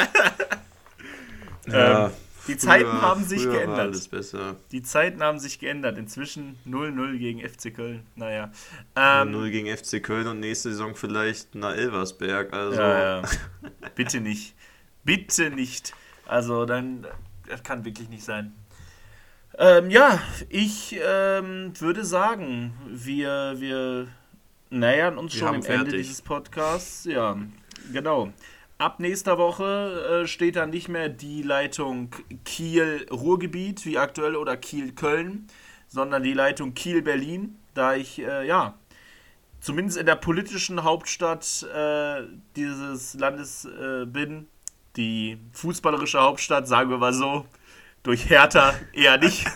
Ja, ähm, die früher, Zeiten haben sich früher war geändert. alles besser. Die Zeiten haben sich geändert. Inzwischen null null gegen F C Köln. Naja. Ähm, null gegen F C Köln und nächste Saison vielleicht nach Elversberg. Also. ja, ja. Bitte nicht. Bitte nicht. Also dann, das kann wirklich nicht sein. Ähm, ja, ich ähm, würde sagen, wir, wir nähern uns Wir schon haben dem Ende fertig. dieses Podcasts. Ja, genau. Ab nächster Woche äh, steht dann nicht mehr die Leitung Kiel-Ruhrgebiet wie aktuell oder Kiel-Köln, sondern die Leitung Kiel-Berlin, da ich, äh, ja, zumindest in der politischen Hauptstadt äh, dieses Landes äh, bin. Die fußballerische Hauptstadt, sagen wir mal so, durch Hertha eher nicht.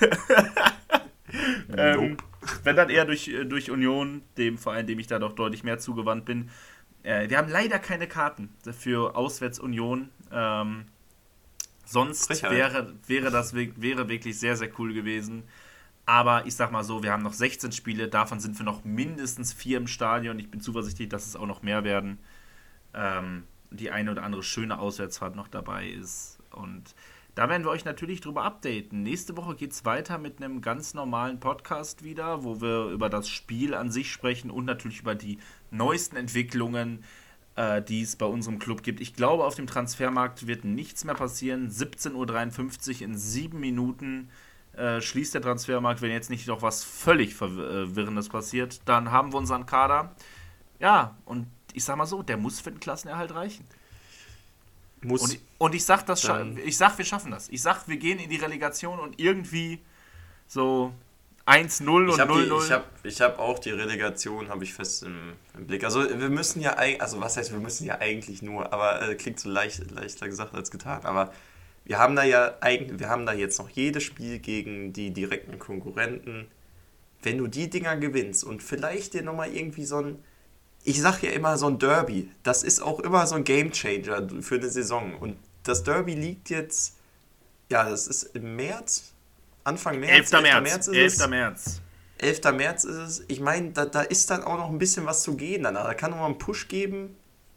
ähm, wenn dann eher durch, durch Union, dem Verein, dem ich da doch deutlich mehr zugewandt bin. Äh, wir haben leider keine Karten für Auswärtsunion. Ähm, sonst Frechheit. wäre, wäre das wäre wirklich sehr, sehr cool gewesen. Aber ich sag mal so, wir haben noch sechzehn Spiele, davon sind wir noch mindestens vier im Stadion. Ich bin zuversichtlich, dass es auch noch mehr werden. Ähm, die eine oder andere schöne Auswärtsfahrt noch dabei ist. Und da werden wir euch natürlich drüber updaten. Nächste Woche geht es weiter mit einem ganz normalen Podcast wieder, wo wir über das Spiel an sich sprechen und natürlich über die neuesten Entwicklungen, äh, die es bei unserem Club gibt. Ich glaube, auf dem Transfermarkt wird nichts mehr passieren. siebzehn Uhr dreiundfünfzig in sieben Minuten äh, schließt der Transfermarkt. Wenn jetzt nicht noch was völlig Verwirrendes passiert, dann haben wir unseren Kader. Ja, und ich sag mal so, der muss für den Klassenerhalt reichen. Muss. Und, und ich sag, das scha- Dann- ich sag, wir schaffen das. Ich sag, wir gehen in die Relegation und irgendwie so eins null Ich und habe null null. ich hab, ich hab auch die Relegation, habe ich fest im, im Blick. Also wir müssen ja eigentlich, also was heißt, wir müssen ja eigentlich nur, aber äh, klingt so leicht, leichter gesagt als getan. Aber wir haben da ja eigentlich, wir haben da jetzt noch jedes Spiel gegen die direkten Konkurrenten. Wenn du die Dinger gewinnst und vielleicht dir nochmal irgendwie so ein, ich sag ja immer so ein Derby, das ist auch immer so ein Gamechanger für eine Saison. Und das Derby liegt jetzt, ja, das ist im März, Anfang März. elfter März. ist es. elfter März. elfter März ist es. Ich meine, da, da ist dann auch noch ein bisschen was zu gehen danach. Da kann noch mal einen Push geben.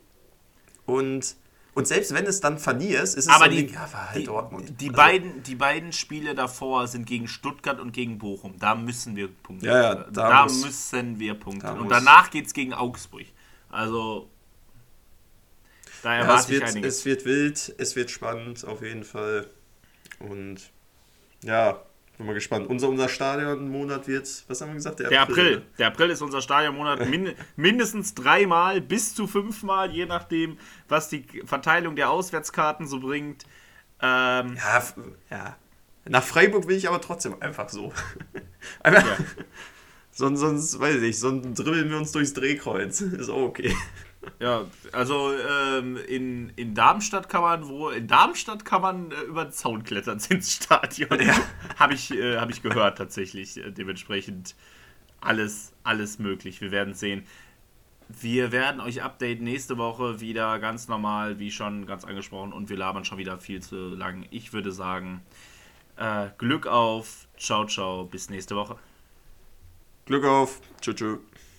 Und, und selbst wenn es dann verlierst, ist es Aber so ein die, Ding, ja, war halt die, Dortmund. die, Also, beiden, die beiden Spiele davor sind gegen Stuttgart und gegen Bochum. Da müssen wir punkten. Ja, ja, da da muss- müssen wir punkten. da Und muss- danach geht es gegen Augsburg. Also, da ja, erwarte es, wird, ich einiges. es wird wild, es wird spannend auf jeden Fall. Und ja, bin mal gespannt. Unser, unser Stadionmonat wird, was haben wir gesagt? Der April. Der April ist unser Stadionmonat. Min- mindestens dreimal bis zu fünfmal, je nachdem, was die Verteilung der Auswärtskarten so bringt. Ähm, Ja, f- ja. Nach Freiburg will ich aber trotzdem einfach so. Einfach, Ja. sonst, sonst, weiß ich nicht, sonst dribbeln wir uns durchs Drehkreuz. Ist auch okay. ja, also ähm, in, in Darmstadt kann man wo in Darmstadt kann man äh, über den Zaun klettern ins Stadion. Ja. Habe ich, äh, hab ich gehört tatsächlich. Äh, dementsprechend alles, alles möglich. Wir werden sehen. Wir werden euch updaten nächste Woche wieder ganz normal, wie schon ganz angesprochen, und wir labern schon wieder viel zu lang. Ich würde sagen, äh, Glück auf, ciao, ciao, bis nächste Woche. Glück auf. Tschüss, tschüss.